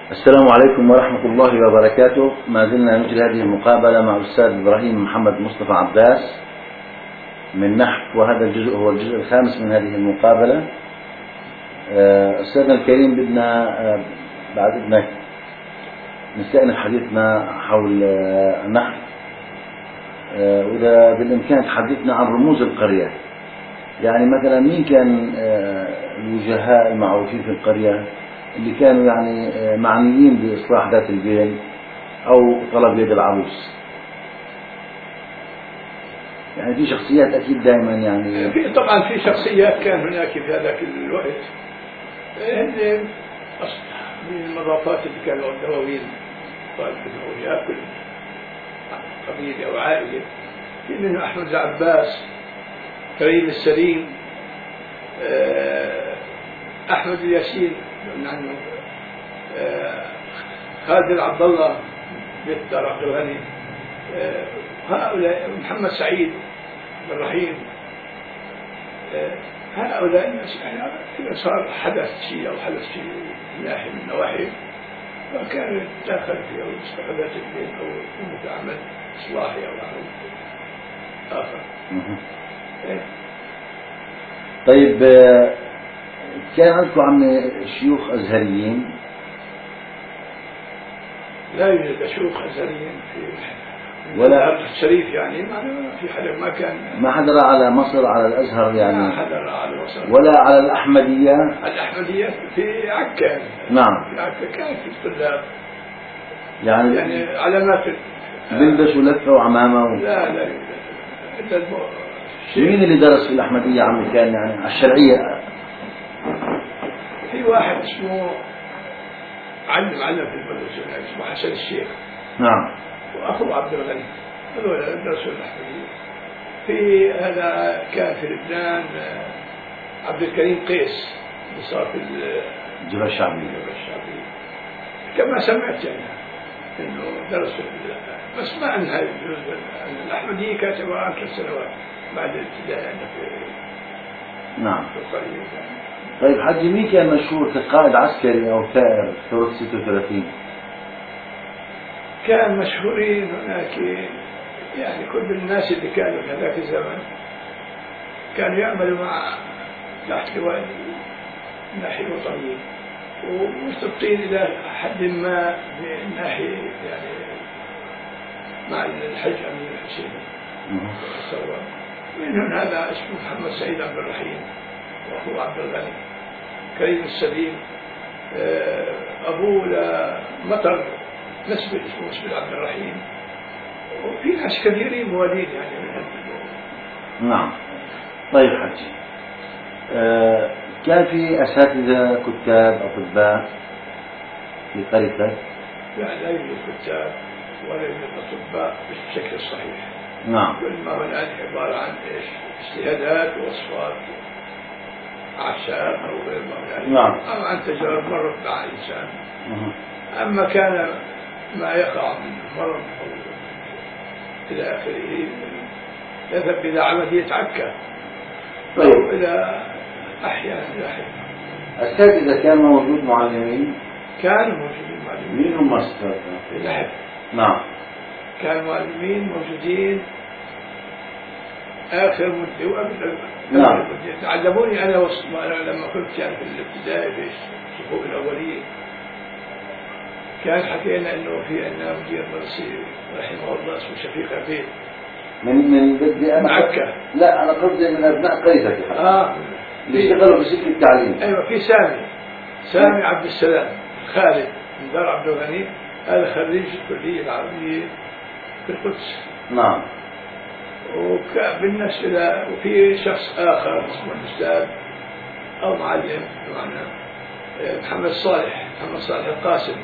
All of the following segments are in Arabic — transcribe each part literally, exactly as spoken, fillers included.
السلام عليكم ورحمة الله وبركاته. ما زلنا نجري هذه المقابلة مع الأستاذ إبراهيم محمد مصطفى عباس من نحو، وهذا الجزء هو الجزء الخامس من هذه المقابلة. أستاذنا الكريم، بدنا بعد إذنك نستأنف حديثنا حول النحو، وإذا بالإمكان تحدثنا عن رموز القرية. يعني مثلا مين كان الوجهاء المعروفين في القرية اللي كانوا يعني معنيين بإصلاح ذات البين أو طلب يد العروس؟ يعني في شخصيات أكيد دائما، يعني في طبعا في شخصيات كان هناك في هذاك الوقت، هن من المضافات اللي كانوا الدواوين طالب الدواوين كل قبيلة أو عائلة. في منه أحمد العباس، كريم السليم، أحمد الياسين عنه، خالد عبد الله بيت دار عبد الغني، هؤلاء محمد سعيد بن رحيم. هؤلاء الناس يعني إذا صار حدث شيء أو حدث شيء من ناحية من النواحي فكان يتدخل فيه أو استخدمت البين أو يقوم بعمل إصلاحي أو عمل آخر. طيب، كان عندكم عم شيوخ أزهريين؟ لا يوجد شيوخ أزهريين في ولا الشريف، يعني ما في حدا ما كان ما حضر على مصر على الأزهر يعني؟ ما حضر على مصر ولا على الأحمدية؟ الأحمدية في عكا. نعم، في عكا كان في الطلاب يعني يعني علامات بلبسوا لفة وعمامة و... لا لا إلا مين اللي درس في الأحمدية عمي كان يعني على الشرعية؟ في واحد اسمه علم علم في المدرسة اسمه حسن الشيخ. نعم. وأخوه عبد الغني، هذول درسوا الأحمدية. في هذا كان في لبنان عبد الكريم قيس اللي صار في الجبهة الشعبية. الجبهة الشعبية كما سمعت يعني إنه درسوا، بس ما أنهى الأحمدية كانت عشر سنوات بعد الابتدائي يعني في نعم في القرية. طيب حجي، مين كان مشهور كقائد عسكري أو ثائر في ثورة ستة وثلاثين؟ كان مشهورين هناك يعني كل الناس اللي كانوا في هذاك الزمن كانوا يعملوا مع تحت لواء الناحية الوطنية ومستبطين إلى حد ما من ناحية يعني مع الحج أمين الحسين الثورة. منهم هذا اسمه محمد سعيد عبد الرحيم، وأخوه عبد الغني، كريم السليم، أبوه لمطر نسبة اسمه مسبل عبد الرحيم، وفي ناس كثيرين موالين يعني من نعم. طيب حجي، آه كان في أساتذة كتاب أطباء في قريتك؟ لا لا يوجد كتاب ولا يوجد أطباء بالشكل الصحيح. نعم. كل ما هناك عبارة عن إيش؟ اجتهادات ووصفات أعشاب أو غير ما هناك. نعم. أو عن تجارب مرت مع إنسان. مه. أما كان ما يقع من مرض أو إلى آخره يذهب إلى عملية عكا. طيب. أو إلى أحياء لاحقة. أساتذة كان موجود معلمين؟ كانوا موجودين معلمين. مين هم أساتذة؟ لاحق. نعم. كان معلمين موجودين آخر مدة وقبل. نعم. علموني أنا وأنا لما كنت يعني في الابتدائي في الصفوف الأولية. كان حكينا إنه في عندنا مدير مدرسي رحمه الله اسمه شفيق عبيد. من من بدي أنا عكا. لا، أنا قصدي من أبناء قريتك. آه. اللي اشتغلوا في سلك التعليم. أيوة، في سامي سامي عبد السلام خالد من دار عبد الغني، هذا خريج الكلية العربية في القدس. نعم. وبالنسبة له وفي شخص آخر اسمه الأستاذ أو معلم معنا محمد صالح محمد صالح القاسم،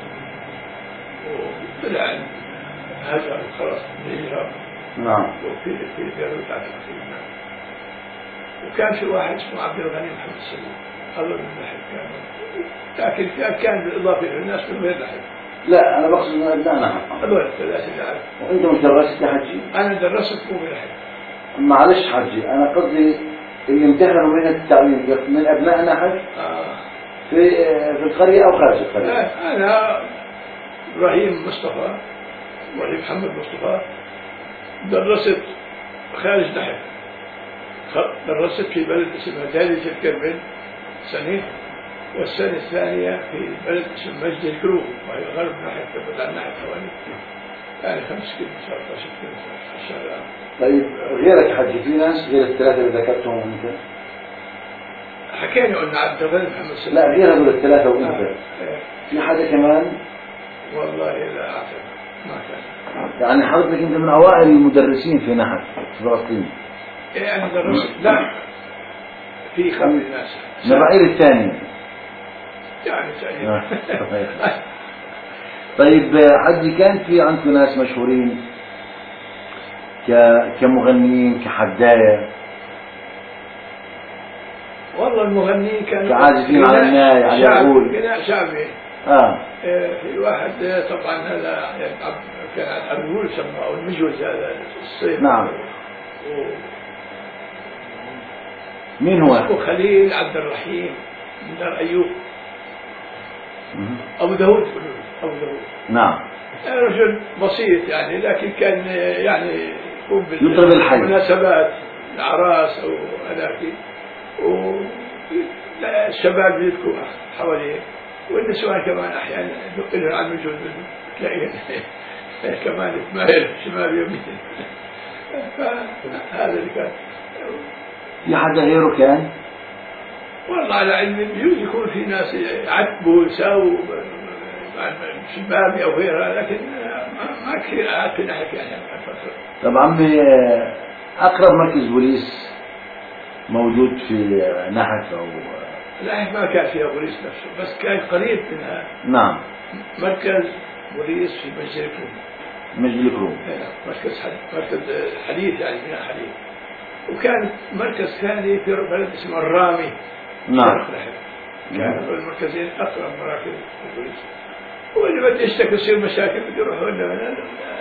وطلع هجر خلاص بالهجرة. نعم. وفي في بيروت على الأخير. وكان في واحد اسمه عبد الغني محمد السليم، هذول من لحق كانوا، لكن كان بالإضافة إلى الناس من غير لحق. لا، أنا بقصد من أبنائنا. هذول الثلاثة اللي أعرف. وأنت مش درست يا حجي؟ أنا درست مو بلحق. معلش حجي، أنا قصدي اللي امتهنوا من التعليم من أبنائنا حج؟ آه. في في القرية أو خارج القرية؟ أنا إبراهيم مصطفى، إبراهيم محمد مصطفى، درست خارج نحن، درست في بلد اسمها دالية الكرمل سنة، والسنة الثانية في بلد اسمه مجد الكروب وهي غرب نحن، تبعد عن نحن حوالي يعني خمس كيلو ثلاثة عشر كيلو الشارع. طيب غيرك حجي في ناس غير الثلاثة اللي ذكرتهم أنت؟ حكينا قلنا عبد الغني محمد سلام. لا غير هذول الثلاثة وأنت. آه. في حدا كمان؟ والله لا أعتقد ما كان. يعني حضرتك أنت من أوائل المدرسين في نحت في فلسطين. يعني درست لا في خمس ناس. من الرعيل الثاني. يعني تقريبا. طيب حجي كان في عندكم ناس مشهورين ك كمغنيين كحداية؟ والله المغنيين كانوا كعازفين على الناي على العود. غناء شعبي. اه. في واحد طبعا هذا كان العود يسموه او المجوز هذا الصيف. نعم. و... مين هو؟ اسمه خليل عبد الرحيم من دار ايوب. ابو داود ابو داود. نعم. رجل بسيط يعني لكن كان يعني يقوم يطرب الحي بالمناسبات الاعراس او هذاك والشباب يبكوا حواليه والنسوان كمان احيانا يقولون عن وجود تلاقيه كمان يتمايل شمال يمين. فهذا اللي كان. في حدا غيره كان؟ والله على علم يجوز يكون في ناس يعتبوا يساووا شبابي او غيرها لكن ما كثير قعدت نحكي يعني. طب عمي اقرب مركز بوليس موجود في نحت او لا ما كان فيها بوليس نفسه بس كان قريب منها. نعم. مركز بوليس في مجد الكروم. مجد الكروم. مركز حديث مركز حديث يعني بناء حديث. وكان مركز ثاني في بلد اسمه الرامي. نعم. كانوا المركزين اقرب مراكز البوليس. واللي بده يشتكي يصير مشاكل بده يروح هنا.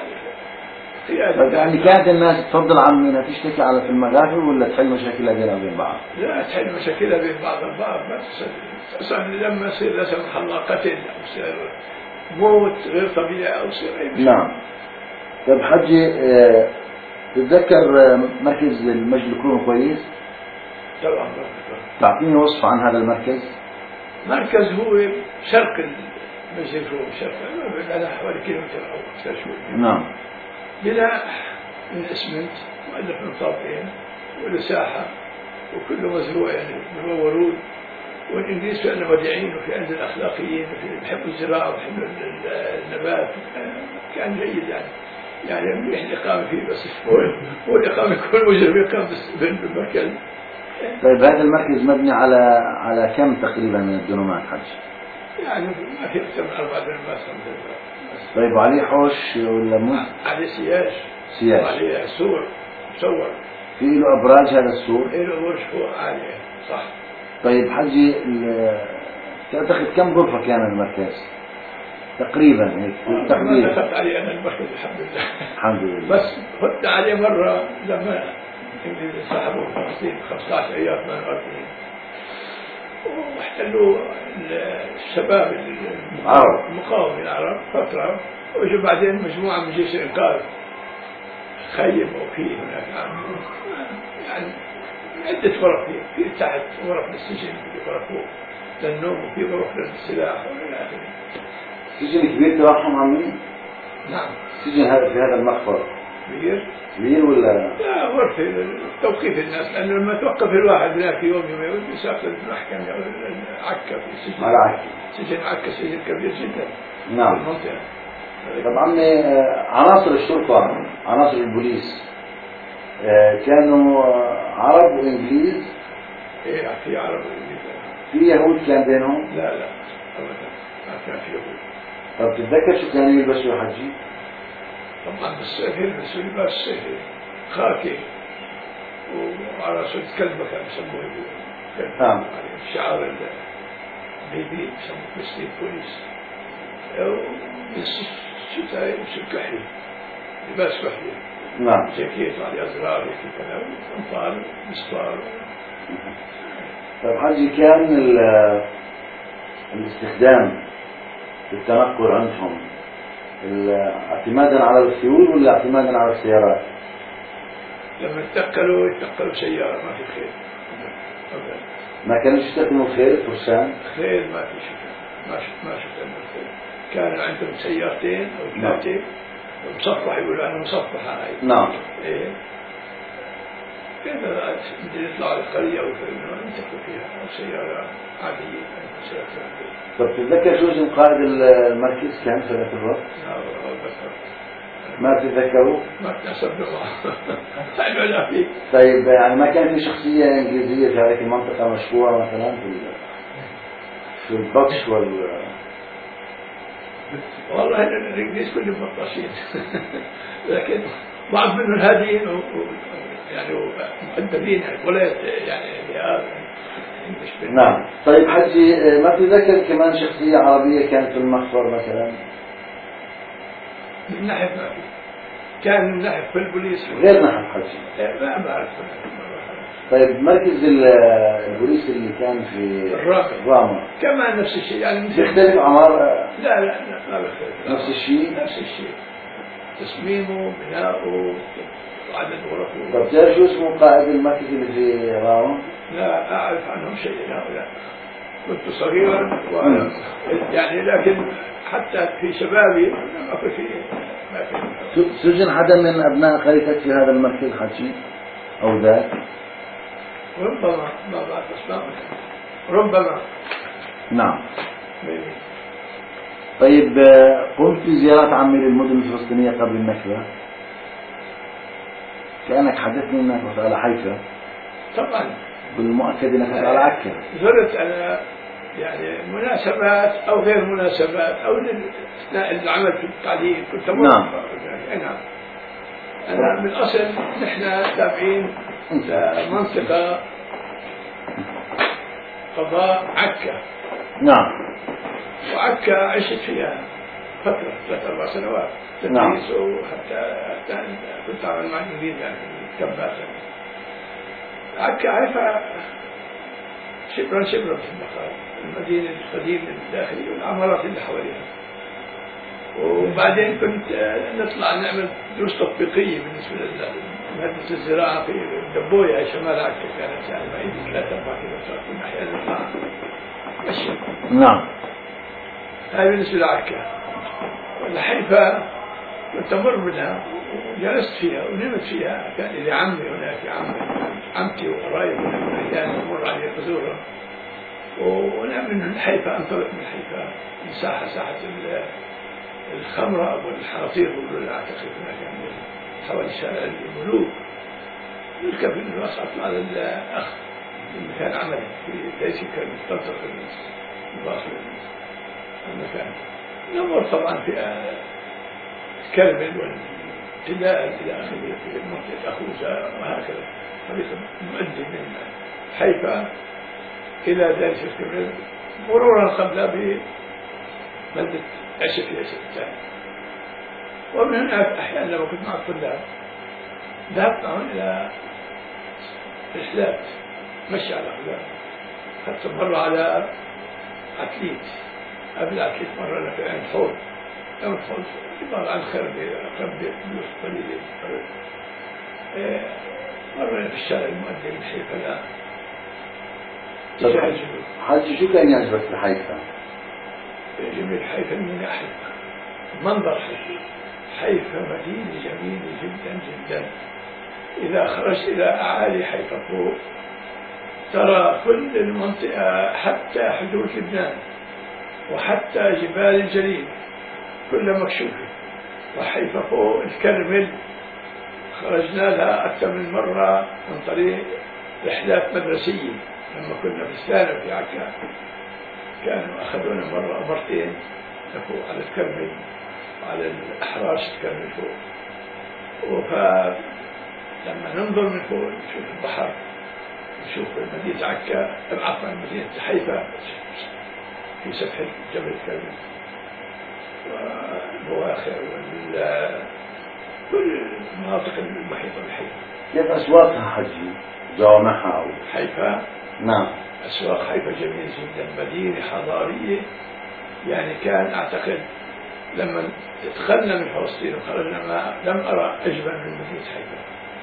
يعني كانت الناس تفضل عمينا تشتكي على في المغافل ولا تحل مشاكلها بينها وبين بعض؟ لا تحل مشاكلها بين بعض البعض ما تصير. اصلا لما يصير لا سمح الله قتل او يصير موت غير طبيعي او يصير اي مشكله. نعم. طيب حجي اه تتذكر مركز المجد الكروم كويس؟ طبعا. تعطيني وصف عن هذا المركز؟ مركز هو شرق المجد الكروم شرق على حوالي كيلومتر او اكثر شوي. نعم. بناء من اسمنت مؤلف من طابقين وله ساحة وكله مزروع يعني هو ورود. والإنجليز في عندنا وديعين وفي عندنا الأخلاقيين وفي بحبوا الزراعة وبحبوا النبات كان جيد يعني يعني منيح الإقامة فيه بس هو هو الإقامة يكون مجرم يقام بالمركز. طيب هذا المركز مبني على على كم تقريبا من الدنومات حج؟ يعني ما في أكثر من أربع دنومات خمسة. طيب وعليه حوش ولا مو؟ عليه سياج. سياج. وعليه سور مصور. في له أبراج هذا السور؟ له برج فوق عالية صح. طيب حجي تعتقد كم غرفة كان المركز؟ تقريبا هيك تقريبا. ما دخلت عليه أنا المركز الحمد لله. الحمد لله. بس فت عليه مرة لما صاحبوا فلسطين خمسة عشر أيام ثمانية وأربعين واحتلوا الشباب المقاومين العرب فترة وجوا بعدين مجموعة من جيش الإنقاذ خيموا فيه هناك يعني عدة غرف فيه في تحت غرف للسجن في غرف فوق للنوم وفي غرف للسلاح وإلى آخره. سجن كبير تبعهم عمي؟ نعم. سجن هذا في هذا المخفر كبير؟ كبير ولا؟ لا غرفة توقيف الناس لأنه لما توقف الواحد هناك يوم يومين يسافر المحكمة عكا في السجن. على عكا. سجن عكا سجن كبير جدا. نعم. المنطقة. طبعا عناصر الشرطة عناصر البوليس كانوا عرب وإنجليز؟ إيه في عرب وإنجليز. في يهود كان بينهم؟ لا لا أبدا ما كان في يهود. طب تتذكر شو كانوا يلبسوا يا حجي؟ طبعا بالصيف يلبسوا لباس صيفي خاكي وعلى صوت كلبة كانوا يسموه كلبة. نعم. شعار البيبي يسموه مسلم بوليس. الشتاء يلبسوا الكحلي لباس كحلي. نعم. جاكيت على أزرار هيك كذا وأنطال مسطار. طيب حجي كان الاستخدام في التنقل عندهم اعتمادا على الخيول ولا اعتمادا على السيارات؟ لما اتنقلوا اتنقلوا سيارة، ما في خيل. ما كانوا يستخدموا الخيل فرسان؟ خيل ما في شيء، ما شفت ما شفت عندهم خيل. كانوا عندهم سيارتين أو ثلاثة مصفح، يقولوا أنا مصفحة هاي. نعم. إيه. كذا بدي يطلع القرية وكذا ينتقلوا فيها أو سيارة عادية، سيارة عادية. طب تتذكر شو اسم قائد المركز كان سنة الربط؟ ما تتذكروا؟ ما تنسب الله. طيب يعني ما كان في شخصية إنجليزية في هذه المنطقة مشهورة مثلا في في البطش وال والله الإنجليز كلهم مطاشين، لكن بعض منهم الهاديين و... يعني مؤدبين ولا يعني نعم. طيب حجي، ما تتذكر كمان شخصية عربية كانت في المخفر مثلا؟ من ناحية ما في، كان من ناحية في البوليس غير نحن حجي؟ لا ما أعرف. طيب مركز البوليس اللي كان في الرامة كمان نفس الشيء يعني يختلف عمار؟ لا لا لا ما بيختلف. نفس الشيء؟ نفس الشيء، تصميمه بناؤه عدد غرفه. طب تعرف شو اسمه قائد المركز اللي في رامة؟ لا أعرف عنهم شيء هؤلاء، كنت صغيرا و... يعني لكن حتى في شبابي ما في فيه ما في. سجن حدا من أبناء خليفتك في هذا المركز حجي أو ذاك؟ ربما، ما بعرف اسماء، ربما. نعم. طيب قمت بزيارة عمي للمدن الفلسطينية قبل النكبة؟ كأنك حدثني أنك رحت على حيفا. طبعا. بالمؤكد أنك رحت على عكا. زرت أنا يعني مناسبات أو غير مناسبات أو أثناء العمل في التعليم كنت أمر. نعم. نعم. أنا من أصل نحن تابعين منطقة قضاء عكا. نعم. وعكا عشت فيها فترة ثلاث أربع سنوات تدريس وحتى حتى كنت أعمل مع الإنجليز يعني كباسا. عكا عارفة شبرا شبرا في المقام، المدينة القديمة الداخلية والعمارات اللي حواليها. وبعدين كنت نطلع نعمل دروس تطبيقية بالنسبة لمادة الزراعة في دبوية شمال عكا، كانت يعني بعيدة ثلاثة أربع كيلومترات، كنا أحيانا نطلع مشي. نعم. هاي بالنسبة لعكا. حيفا كنت أمر منها وجلست فيها ونمت فيها، كان لي عمي هناك، عمي عمتي وقرايبي هناك أحيانا أمر علي أزورها، ونعم من حيفا أنطلق من حيفا من ساحة ساحة الخمرة والحراطير واللي أعتقد هناك يعني حوالي شارع الملوك. نركب الباص أطلع للأخ المكان عملي في ليس كان تنطلق الباص المكان. نمر طبعا في كربل والتلال إلى آخره في منطقة أخوزة وهكذا، طريق مؤدي من حيفا إلى دارس الكربل مرورا قبل ببلدة عشق عشق الثاني. ومن هناك أحيانا لما كنت مع الطلاب ذهبت معهم إلى رحلات مشي على الأقدام، حتى مرة على عتليت، قبل عتليت مرة لك عند حوض، عند حوض يبقى عن خربي أقرب بيوت قليلة. مرة في الشارع المؤدي من حيفا. لا حاجي شو كان يعجبك في حيفا؟ جميل حيفا من ناحية منظر حيفا. حيفا مدينة جميلة جدا جدا، إذا خرجت إلى أعالي حيفا فوق ترى كل المنطقة حتى حدود لبنان وحتى جبال الجليل كلها مكشوفة. وحيفا فوق الكرمل خرجنا لها أكثر من مرة من طريق رحلات مدرسية، لما كنا في الثانوي في عكا كانوا أخذونا مرة أو مرتين لفوق على الكرمل وعلى الأحراش الكرمل فوق. وفلما ننظر من فوق نشوف البحر، نشوف مدينة عكا، عفوا مدينة حيفا في سفح جبل الكرمل والبواخر كل المناطق المحيطة بحيفا. كيف أسواقها حجي؟ جوامعها أو حيفا نعم. أسواق حيفا جميلة جدا، مدينة حضارية. يعني كان أعتقد لما دخلنا من فلسطين وخرجنا ما لم أرى أجمل من مدينة حيفا،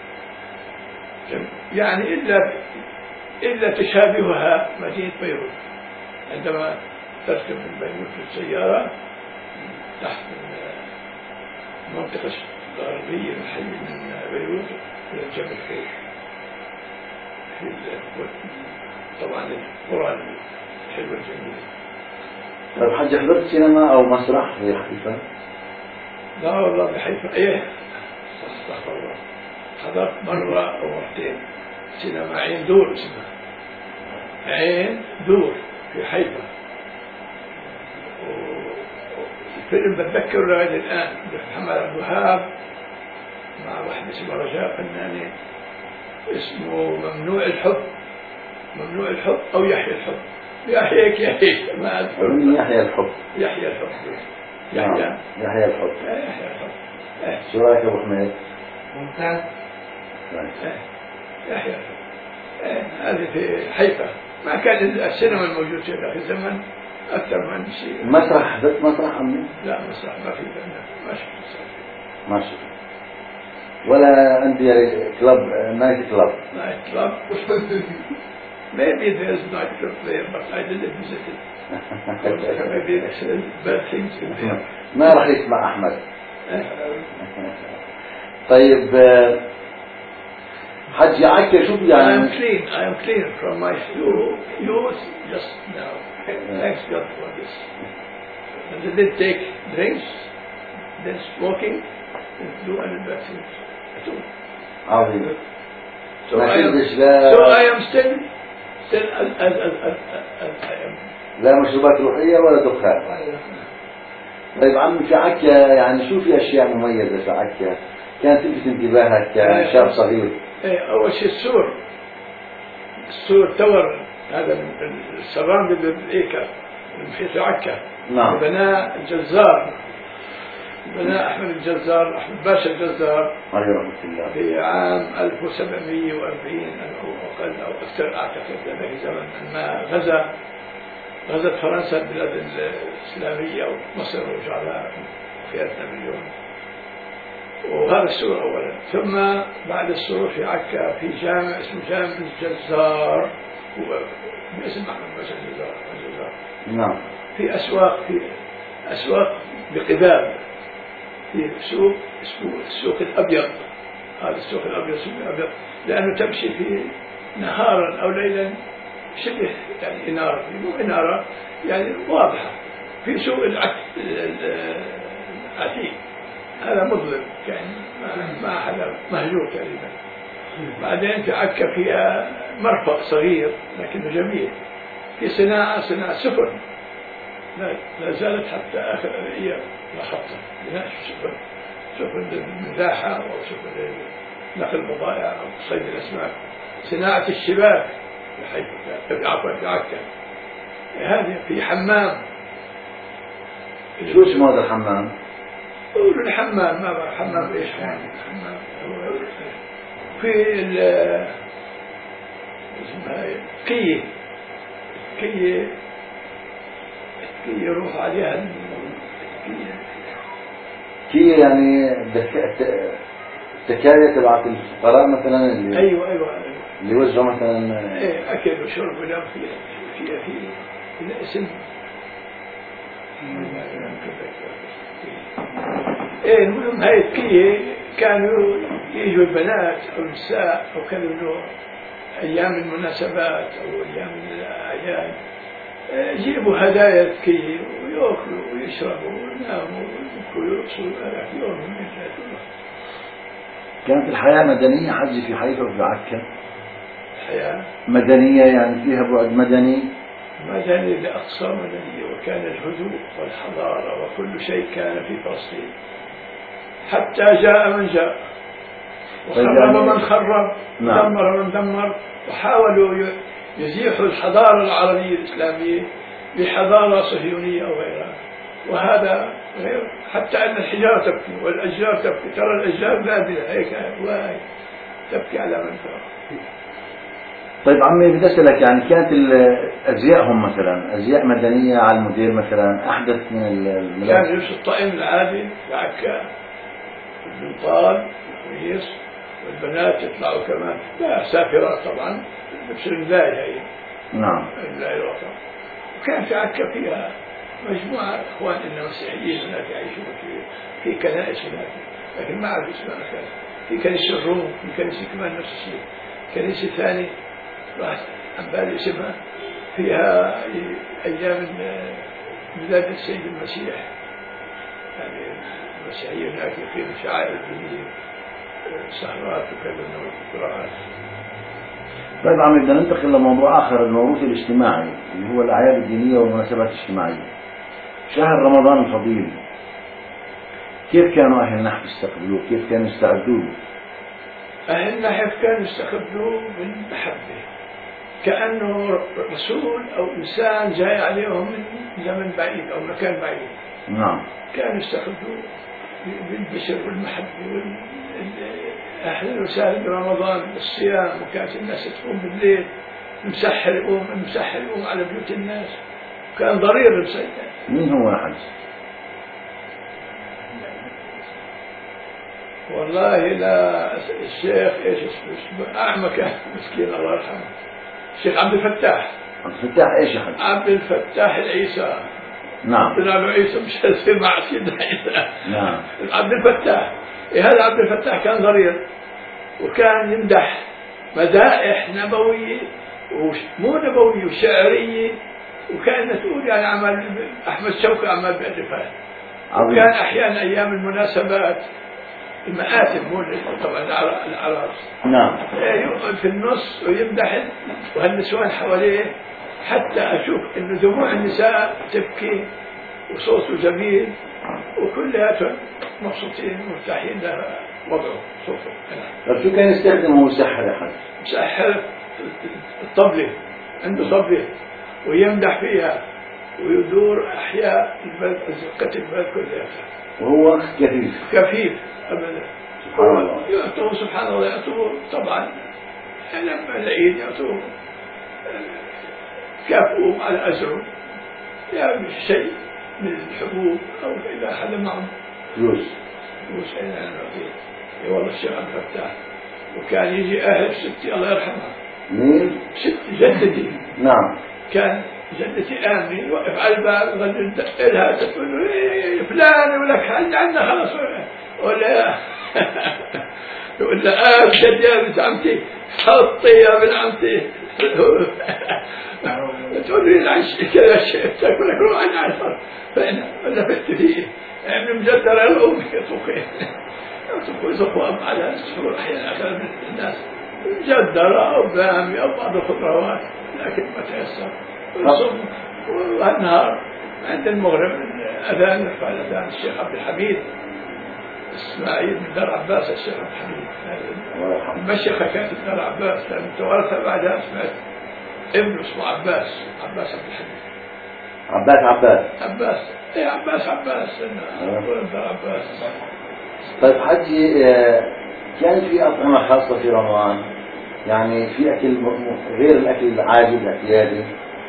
يعني إلا إلا تشابهها مدينة بيروت. عندما تركب من بيروت بالسيارة تحت المنطقة الغربية من حي من بيروت إلى جبل خير، في طبعا القرى الحلوة الجميلة. طيب حج، حضرت سينما أو مسرح في حيفا؟ لا والله بحيفا إيه، استغفر الله، حضرت مرة أو مرتين سينما عين دور، اسمها عين دور في حيفا. الفيلم بتذكر لغاية الآن، محمد عبد الوهاب مع واحد اسمه رجاء فنانين، اسمه ممنوع الحب، ممنوع الحب أو يحيى الحب، يحييك يحييك ما الحب، يحيى الحب، يحيى الحب، يحيى يحيى الحب، يحيى الحب. شو رأيك أبو حميد؟ ممتاز. يحيى الحب هذه في حيفا. ما كان السينما الموجود في ذاك الزمن أكثر من شيء. مسرح، حضرت مسرح عمي؟ لا مسرح ما في، ما شفت مسرح. ما شفت ولا عندي كلاب، نايت كلاب. نايت كلاب. Maybe there's night club there, but I didn't visit it. Maybe there's bad things in there. ما راح يسمع أحمد. طيب حج عكا شو يعني؟ I am clean. I am clean from my youth just now. Thanks God for this. And they didn't take drinks, then smoking, and do any bad things at all. عظيم. So I am, so I am still, still as, as, as, as, as I am. لا مشروبات روحية ولا دخان. طيب عمي في عكا يعني شو في أشياء مميزة في عكا كانت تلفت انتباهك كشاب صغير؟ ايه أول شيء السور، السور تور هذا السراند بالإيكا المحيط عكا. نعم. بناء الجزار، بناء أحمد الجزار، أحمد باشا الجزار، عليه رحمة الله، في عام ألف وسبعمئة وأربعين أو أقل أو أكثر أعتقد ذلك الزمن، لما غزا غزت فرنسا البلاد الإسلامية ومصر وجعلها فئتنا مليون. وهذا السور أولا، ثم بعد السور في عكا في جامع اسمه جامع الجزار، هو باسم محمد باشا الجزار. الجزار. نعم. في أسواق، في أسواق بقباب، في سوق اسمه السوق الأبيض. هذا السوق الأبيض اسمه الأبيض لأنه تمشي فيه نهارا أو ليلا شبه يعني إنارة، مو إنارة يعني واضحة. في سوق العتيق هذا مظلم يعني ما حدا مهجور تقريبا. بعدين في عكا فيها مرفأ صغير لكنه جميل، في صناعة صناعة سفن لا زالت حتى آخر الأيام لاحظتها، بناء سفن، سفن للمزاحة أو سفن لنقل البضائع أو صيد الأسماك. صناعة الشباك في حيفا، عفوا في عكا. هذه في حمام. شو اسمه هذا الحمام؟ قولوا الحمام، ما بعرف حمام ايش حمام. حمام في ال اسمها كية، كية كية يروح عليها كية. كية يعني التكاية تبعت الفقراء مثلا اللي ايوه ايوه اللي وجهوا مثلا ايه اكل وشرب ونام فيها فيها فيها اسم ايه. المهم هاي الكية كانوا يجوا البنات او النساء او كانوا له ايام المناسبات او ايام الاعياد يجيبوا هدايا الكية ويأكلوا ويشربوا ويناموا ويبكوا ويرقصوا هذاك يوم من الجهات. كانت الحياة مدنية حج في حيفا وفي عكا؟ الحياة مدنية يعني فيها بعد مدني، مدني لأقصى مدنية، وكان الهدوء والحضارة وكل شيء كان في فلسطين حتى جاء من جاء وخرب من خرب، دمر من دمر، وحاولوا يزيحوا الحضارة العربية الإسلامية بحضارة صهيونية أو غيرها، وهذا غير. حتى أن الحجارة تبكي والأشجار تبكي، ترى الأشجار نابلة هيك واي تبكي على من ترى. طيب عمي بدي أسألك، يعني كانت أزيائهم مثلا أزياء مدنية على الموديل مثلا أحدث من الملابس؟ كان لبس الطقم العادي العكا البنطال القميص، والبنات يطلعوا كمان لا سافرات طبعا لبس الملاية هي. نعم. الملاية الوطن. وكان في عكا فيها مجموعة إخواننا المسيحيين هناك يعيشون في في كنائس هناك، لكن ما أعرف اسمها كان. في كنيسة الروم، في كنيسة كمان نفس الشيء. كنيسة ثانية راح عن بالي اسمها، فيها أيام ميلاد السيد المسيح، يعني المسيحيين هناك يقيموا شعائر الدينية سهرات وكذا وقراءات. طيب عمي بدنا ننتقل لموضوع آخر، الموروث الاجتماعي اللي هو الأعياد الدينية والمناسبات الاجتماعية. شهر رمضان الفضيل كيف كانوا أهل النحف يستقبلوه؟ كيف كانوا يستعدوا له؟ أهل النحف كانوا يستقبلوه بالمحبة، كأنه رسول أو إنسان جاي عليهم من زمن بعيد أو مكان بعيد. نعم. كانوا يستقبلوه بالبشر والمحبة، أهلا وسهلا برمضان الصيام، وكانت الناس تقوم بالليل مسحر يقوم مسحر يقوم على بيوت الناس، كان ضرير مسجد. مين هو أحد؟ والله لا الشيخ ايش اسمه أعمى كان مسكين الله يرحمه، الشيخ عبد الفتاح. عبد الفتاح ايش أحد؟ عبد الفتاح العيسى. نعم. قلنا له عيسى مش هسير مع سيدنا عيسى. نعم. عبد الفتاح. إيه هذا عبد الفتاح كان ضرير، وكان يمدح مدائح نبوية ومو نبوية وشعرية، وكان تقول يعني عمل أحمد شوقي عمل بألفات. وكان أحيانا أيام المناسبات المآتم مو طبعا الأعراس. نعم. يقعد في النص ويمدح وهالنسوان حواليه، حتى أشوف إنه دموع النساء تبكي وصوته جميل وكلياتهم مبسوطين مرتاحين لوضعه صوته. طيب شو كان يستخدم هو سحر أحد؟ سحر الطبلة، عنده طبلة ويمدح فيها ويدور أحياء البلد أزقة البلد كلها، وهو كفيف كفيف أبدا. سبحان الله. يعطوه سبحان الله، يعطوه طبعا لما العيد يعطوه كافئوه على أزره، يعني شيء من الحبوب أو إذا أحد معه فلوس فلوس أين أنا أعطيه. والله الشيخ عبد الفتاح. وكان يجي أهل ستي الله يرحمها. مين؟ ست جدتي. نعم. كان جدتي آمني يوقف على الباب غني ندق لها تقول له إيه فلان ولك هل عندنا خلاص ولا يقول لها آه جد يا بنت عمتي حطي يا بنت عمتي تقول لي العش كذا شيء تقول لك روح عن عشر فأنا ولا فت فيه ابن مجدر الأم يطبخين يطبخوا يطبخوا على السحور أحيانا أكثر من الناس مجدرة أو بامي أو بعض الخضروات، لكن ما تيسر. والصبح والنهار عند المغرب الأذان يرفع الأذان الشيخ عبد الحميد إسماعيل من دار عباس. الشيخ عبد الحميد المشيخة كانت في دار عباس، لأن توارثها بعدها سمعت ابنه اسمه عباس عباس عبد الحميد. عباس عباس عباس إيه عباس عباس أنا دار عباس. طيب حجي كانت في أطعمة خاصة في رمضان، يعني في أكل غير الأكل العادي الاعتيادي؟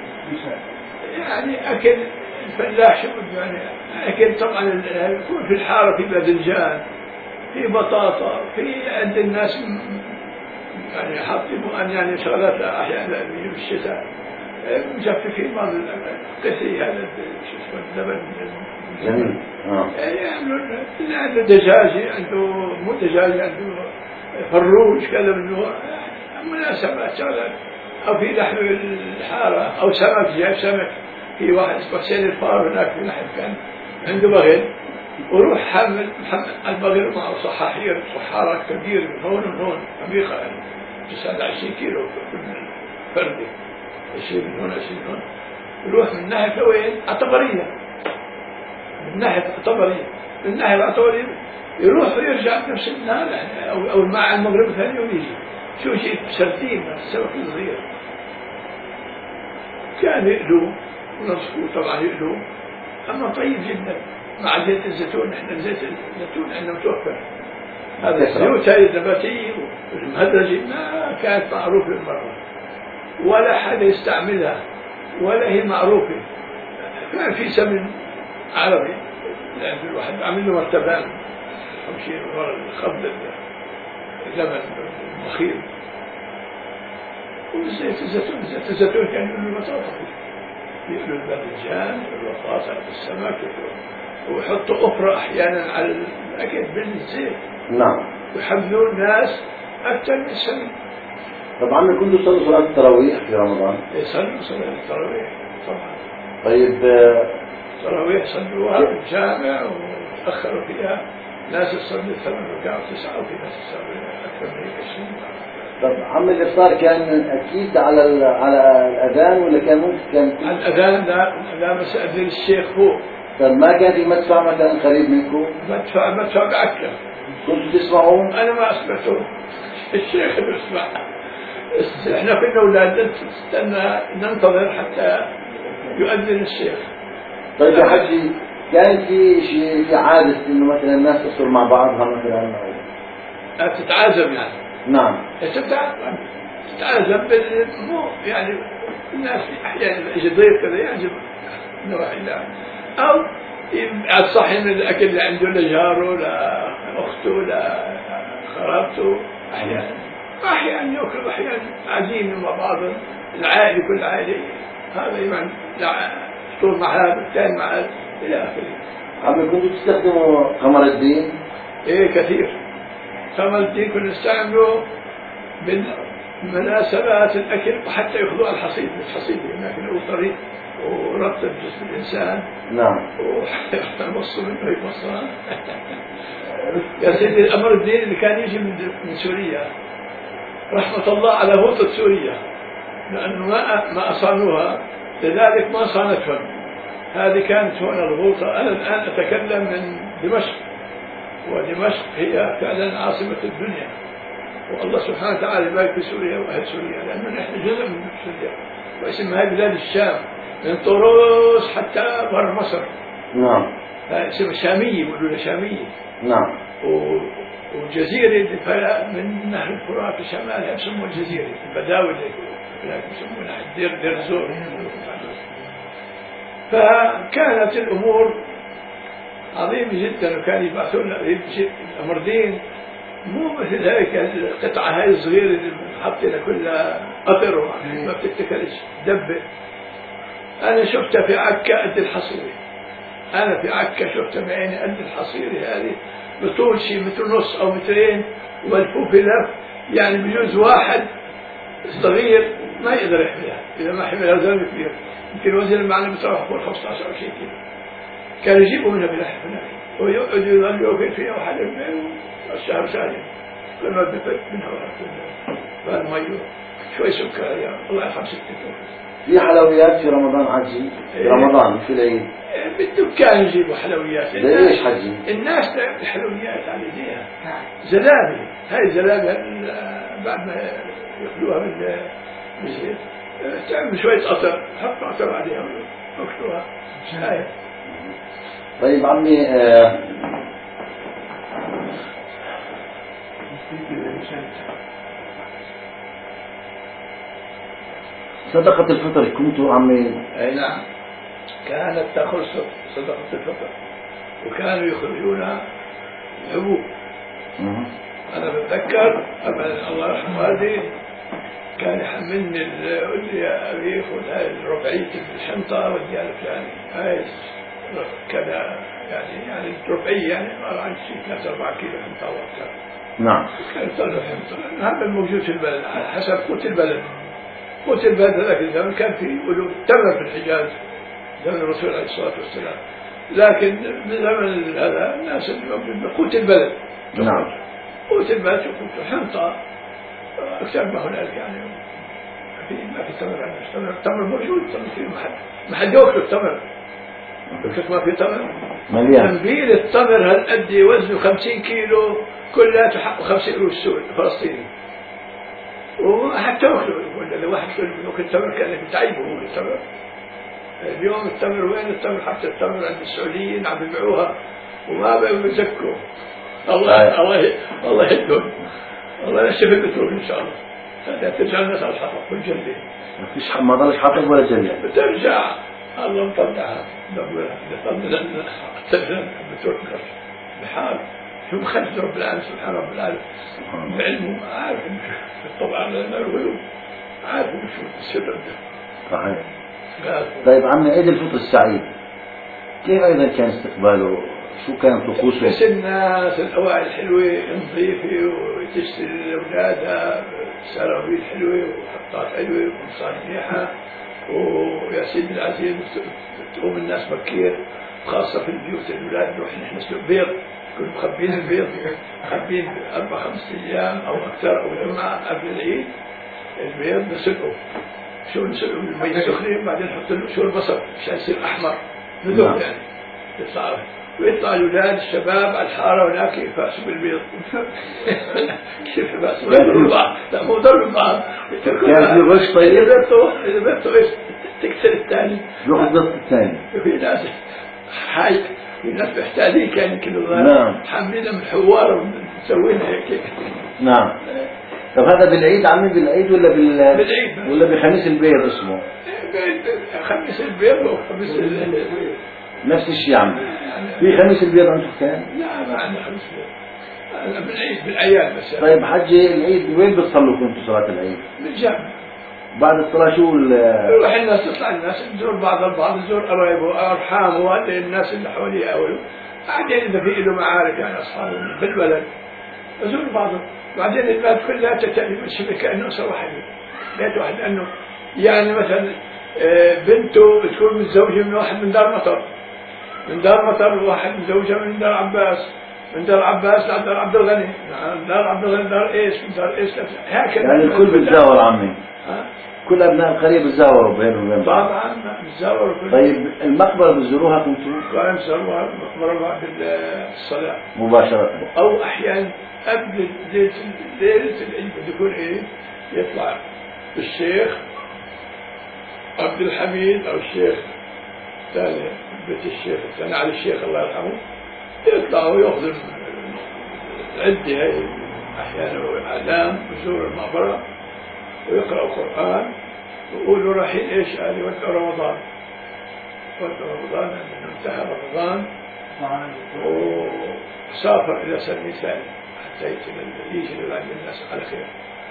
يعني أكل الفلاح شو يعني أكل طبعا يكون في الحارة في باذنجان في بطاطا في عند الناس يعني حاطين أن يعني شغلات أحيانا في الشتاء مجففين بعض القسي هذا شو اسمه اللبن جميل. اه يعني عنده دجاجي عنده مو دجاجي عنده فروج كذا من مناسبات شغلات، أو في لحم الحارة أو سمك جايب سمك. في واحد اسمه حسين الفار هناك في لحم كان عنده بغل وروح حامل البغل معه صحاحير صحارة كبير من هون ومن هون عميقة يعني تسعة وعشرين كيلو فردة، عشرين من هون عشرين من هون. يروح من ناحية لوين؟ عطبرية، من ناحية عطبرية من ناحية عطبرية يروح ويرجع بنفس النهار أو أو مع المغرب ثاني يوم يجي. شو شيء سردين السمك الصغير كان يقلوه ونصفوه طبعا يقلوه، أما طيب جدا مع زيت الزيتون. احنا زيت الزيتون عندنا متوفر، هذا الزيوت هاي النباتية والمهدرجة ما كانت معروف للمرة. ولا حدا يستعملها ولا هي معروفة. كان في سمن عربي لأن الواحد عمل له مرتبان خمسين ورا الخبز اللبن البخيل والزيت الزيتون. زيت الزيتون كان يقولوا البطاطا، يقولوا الباذنجان، يقولوا البطاطا، السمك، ويحطوا أخرى أحيانا على الأكل بالزيت. نعم. ويحملوا الناس أكثر من السمن. طبعا كنتوا تصلوا صلاة التراويح في رمضان؟ يصلوا صلاة التراويح طبعا. طيب التراويح صلوها في الجامع وتأخروا فيها، ناس تصلي ثمان ركعات وتسعة وفي ناس تصلي أكثر من عشرين. طب عم الإفطار كان أكيد على على الأذان ولا كان ممكن كان؟ على الأذان لا لا بس أذن الشيخ فوق. طب ما كان في مدفع مثلا قريب منكم؟ مدفع مدفع بعكا. كنتوا تسمعون؟ أنا ما أسمعته، الشيخ بيسمع. إحنا كنا أولاد نستنى ننتظر حتى يؤذن الشيخ. طيب يا حجي كان في شيء في عادة إنه مثلا الناس تصل مع بعضها مثلا أو تتعازم يعني؟ نعم. تتعازم تتعازم مو يعني الناس أحيانا يجي ضيف كذا يعجب نروح إلى أو صحي من الأكل اللي عنده لجاره لأخته لخرابته أحيانا أحيانا يأكل أحيانا عزيمة مع بعض العائلة كل عائلة هذا يعني فطور مع هذا الثاني مع هذا إلى آخره. عم كنتوا تستخدموا قمر الدين؟ إيه كثير. قمر الدين كنا نستعمله بالمناسبات الأكل وحتى يأخذوا الحصيد الحصيد هناك له طريق وربط بجسم الإنسان. نعم. ويمصوا منه يمصها. يا سيدي قمر الدين اللي كان يجي من من سوريا رحمة الله على غوطة سوريا لأنه ما ما أصانوها لذلك ما صانتهم. هذه كانت هنا الغوطة. أنا الآن أتكلم من دمشق ودمشق هي فعلا عاصمة الدنيا والله سبحانه وتعالى يبارك في سوريا وأهل سوريا لأنه نحن جزء من سوريا واسمها بلاد الشام من طروس حتى بر مصر. نعم. اسمها شامية يقولوا لها شامية. نعم. وجزيرة من نهر الفرات في شمالها يسموها الجزيرة البداوي لكن يسمونها دير دير زور. فكانت الأمور عظيمة جدا وكان يبعثوا لنا الأمردين مو مثل هيك القطعة هاي الصغيرة اللي حاطينها كلها قطر ما بتتكلش دبة. أنا شفتها في عكا قد الحصيرة. أنا في عكا شفتها بعيني قد الحصيرة هذه بطول شيء متر ونص أو مترين وملفوف لف يعني بجوز واحد صغير ما يقدر يحملها إذا ما حملها زلمة كبير يمكن وزن المعنى بتروح فوق خمسة عشر أو شيء كذا. كانوا يجيبوا منها بلحم هناك ويقعدوا يظلوا يوقف فيها وحد الشهر سالم كنا نبت منها فالمية شوي سكر يا الله يرحم ستك. في حلويات في رمضان حجي؟ في رمضان مش في العيد؟ بالدكان يجيبوا حلويات. زي ايش حجي؟ الناس تعمل حلويات على ايديها زلابي. هاي زلابي بعد ما ياخذوها من الزيت تعمل شوية قطر حط قطر عليها وياكلوها. هاي. طيب عمي آه صدقة الفطر كنتوا عمي؟ اي نعم كانت تأخذ صدقة الفطر وكانوا يخرجونها حبوب. أنا بتذكر أبدا الله يرحمه والدي كان يحملني يقول لي يا أبي خذ هاي الربعية الشنطة وديها لفلاني هاي كذا يعني يعني الربعية يعني عبارة عن شيء ثلاثة أربعة كيلو حنطة وأكثر. نعم. كان يطلع حنطة هذا الموجود في البلد على حسب قوت البلد. قوت البلد ذاك الزمن كان في يقولوا تمر في الحجاز زمن الرسول عليه الصلاة والسلام لكن من زمن هذا الناس اللي بقوت البلد. نعم. قوت البلد شوفوا حنطة أكثر ما هنالك يعني في ما في تمر عندنا التمر التمر موجود التمر فيه محل محل يأكل التمر شوف ما في تمر مليان. تنبيل التمر هالقد وزنه خمسين كيلو كلها تحقق خمسين قروش سوري فلسطيني وحتى يأكلوا ولا لو واحد يأكل التمر كان بتعيبه هو التمر. اليوم التمر وين التمر حتى التمر عند السعوديين عم يبيعوها وما بقوا يزكوا. الله الله الله يهدهم الله يشفي البترول إن شاء الله. هذا ترجع الناس على الحطب والجلة. ما فيش ما ضلش حطب ولا جلة. بترجع الله مطلعها بطلع ترجع بتركش بحال شو بخلف رب العالمين سبحان رب العالمين بعلمه عارف طبعا الغيوب عارف شو السر ده. صحيح. طيب عمي عيد الفطر السعيد كيف أيضا كان استقباله؟ شو كان طقوسه؟ بس الناس الأواعي الحلوة نظيفة وتشتري لأولادها سراويل حلوة وحطات حلوة وقمصان منيحة ويا سيدي العزيز تقوم الناس بكير خاصة في البيوت الأولاد نروح نحن نسلق بيض كنا مخبين البيض مخبين أربع خمس أيام أو أكثر أو جمعة قبل العيد البيض نسلقه شو نسلقه بالمية سخنة بعدين نحط له شو البصل مشان يصير أحمر نذوب يعني يطلع ويطلع الأولاد الشباب على الحارة هناك يفاسوا بالبيض كيف يفاسوا؟ يضربوا بعض لا مو ضرب بعض كان في غش طيب؟ إذا بيرتوا إذا بيرتوا إيش تكسر الثاني يروح ضد الثاني في ناس حي في ناس محتاجين كان يمكن نعم حاملين من حوار ومسوين هيك نعم. طب هذا بالعيد عمي بالعيد ولا بال بالعيد ولا بخميس البيض اسمه؟ خميس البيض وخميس البيض نفس الشيء عمي. في خميس البيض عندكم كان؟ لا ما عندنا خميس البيض بالعيد بالأعياد بس. طيب حجي العيد وين بتصلوا كنتوا صلاة العيد؟ بالجامع. بعد الصلاة شو ال يروح الناس تطلع الناس تزور بعض البعض تزور قرايبه وأرحامه وهذه الناس اللي حواليه أوله بعدين إذا في له معارف يعني أصحابه بالبلد يزور بعضهم بعدين البلد كلها تتألف الشبكة كأنه أسرة واحدة بيت واحد لأنه يعني مثلا بنته بتكون متزوجة من واحد من دار مطر من دار مطر وواحد متزوجة من دار عباس من دار عباس لدار عبد الغني من دار عبد الغني دار إيش من دار إيش هكذا يعني الكل بتزاور عمي. كل أبناء القرية بتزاوروا بينهم وبين بعض. طبعا بتزاوروا. طيب المقبرة بتزوروها كنتوا؟ كانوا بتزوروها المقبرة بعد الصلاة مباشرة أو أحيانا قبل ليلة ليلة العيد بده يكون إيه يطلع الشيخ عبد الحميد أو الشيخ ثاني بيت الشيخ الثاني على الشيخ الله يرحمه يطلعوا ويأخذوا العدة هاي أحيانا إعلام بزور المقبرة ويقرأوا قرآن ويقولوا رايحين إيش قال يودعوا رمضان ودعوا رمضان لأنه انتهى رمضان وسافر إلى سنة ثانية حتى يجي لبعض الناس على خير.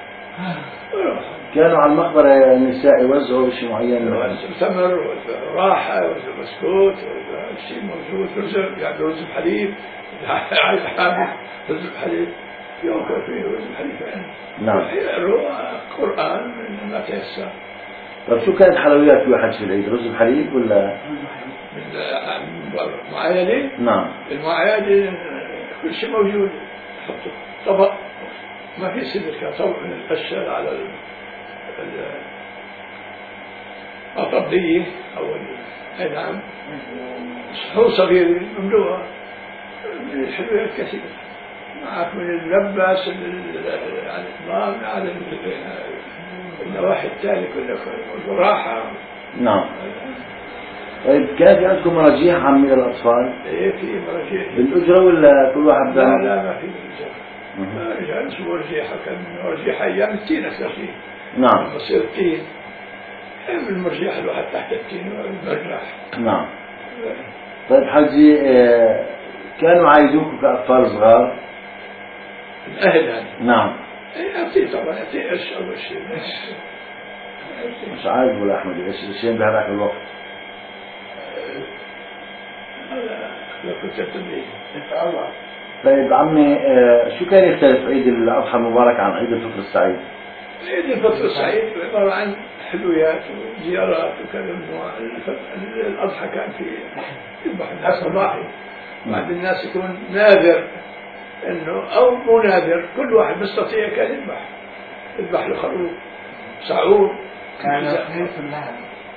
كانوا على المقبرة النساء يوزعوا شيء معين تمر راحة وبسكوت شيء موجود رز يعني رز بحليب عايز حاجة رز بحليب يوم كان فيه رز بحليب يعني. نعم. قرآن من ما تيسر. طيب شو كانت حلويات في حج في العيد؟ رز بحليب ولا؟ المعايدة؟ نعم. المعايدة كل شيء موجود حطوا طبق ما في سدر كان طبق من القشة على ال الأطبية أو نعم صحون صغيرة مملوءة من الحلويات كثيرة معك من اللبس على الإطمام على النواحي التالية كلها والراحة. نعم. طيب كان في عندكم مراجيح عمي للأطفال؟ إيه في مراجيح. بالأجرة ولا كل واحد؟ لا لا ما في بالأجرة. ما رجع اسمه مرجيحة كان مرجيحة أيام التين أكثر شيء. نعم. بصير التين. كان المرجيحة الواحد تحت التين والمرجاح. نعم. طيب حجي كانوا عايزوكم كأطفال صغار؟ الأهل يعني. نعم. إيه أعطيه طبعا أعطيه إيش أول شيء. مش عارف ولا أحمد إيش الشيء بهذاك الوقت؟ لا كنت أتبعي. إن شاء الله. طيب عمي شو كان يختلف عيد الأضحى المبارك عن عيد الفطر السعيد؟ عيد الفطر السعيد عبارة عن حلويات وزيارات وكذا. الأضحى كان فيه يذبح الناس صباحي بعد الناس يكون نادر إنه أو مو نادر كل واحد بيستطيع كان يذبح يذبح له خروف سعور كان يخلص اللحم.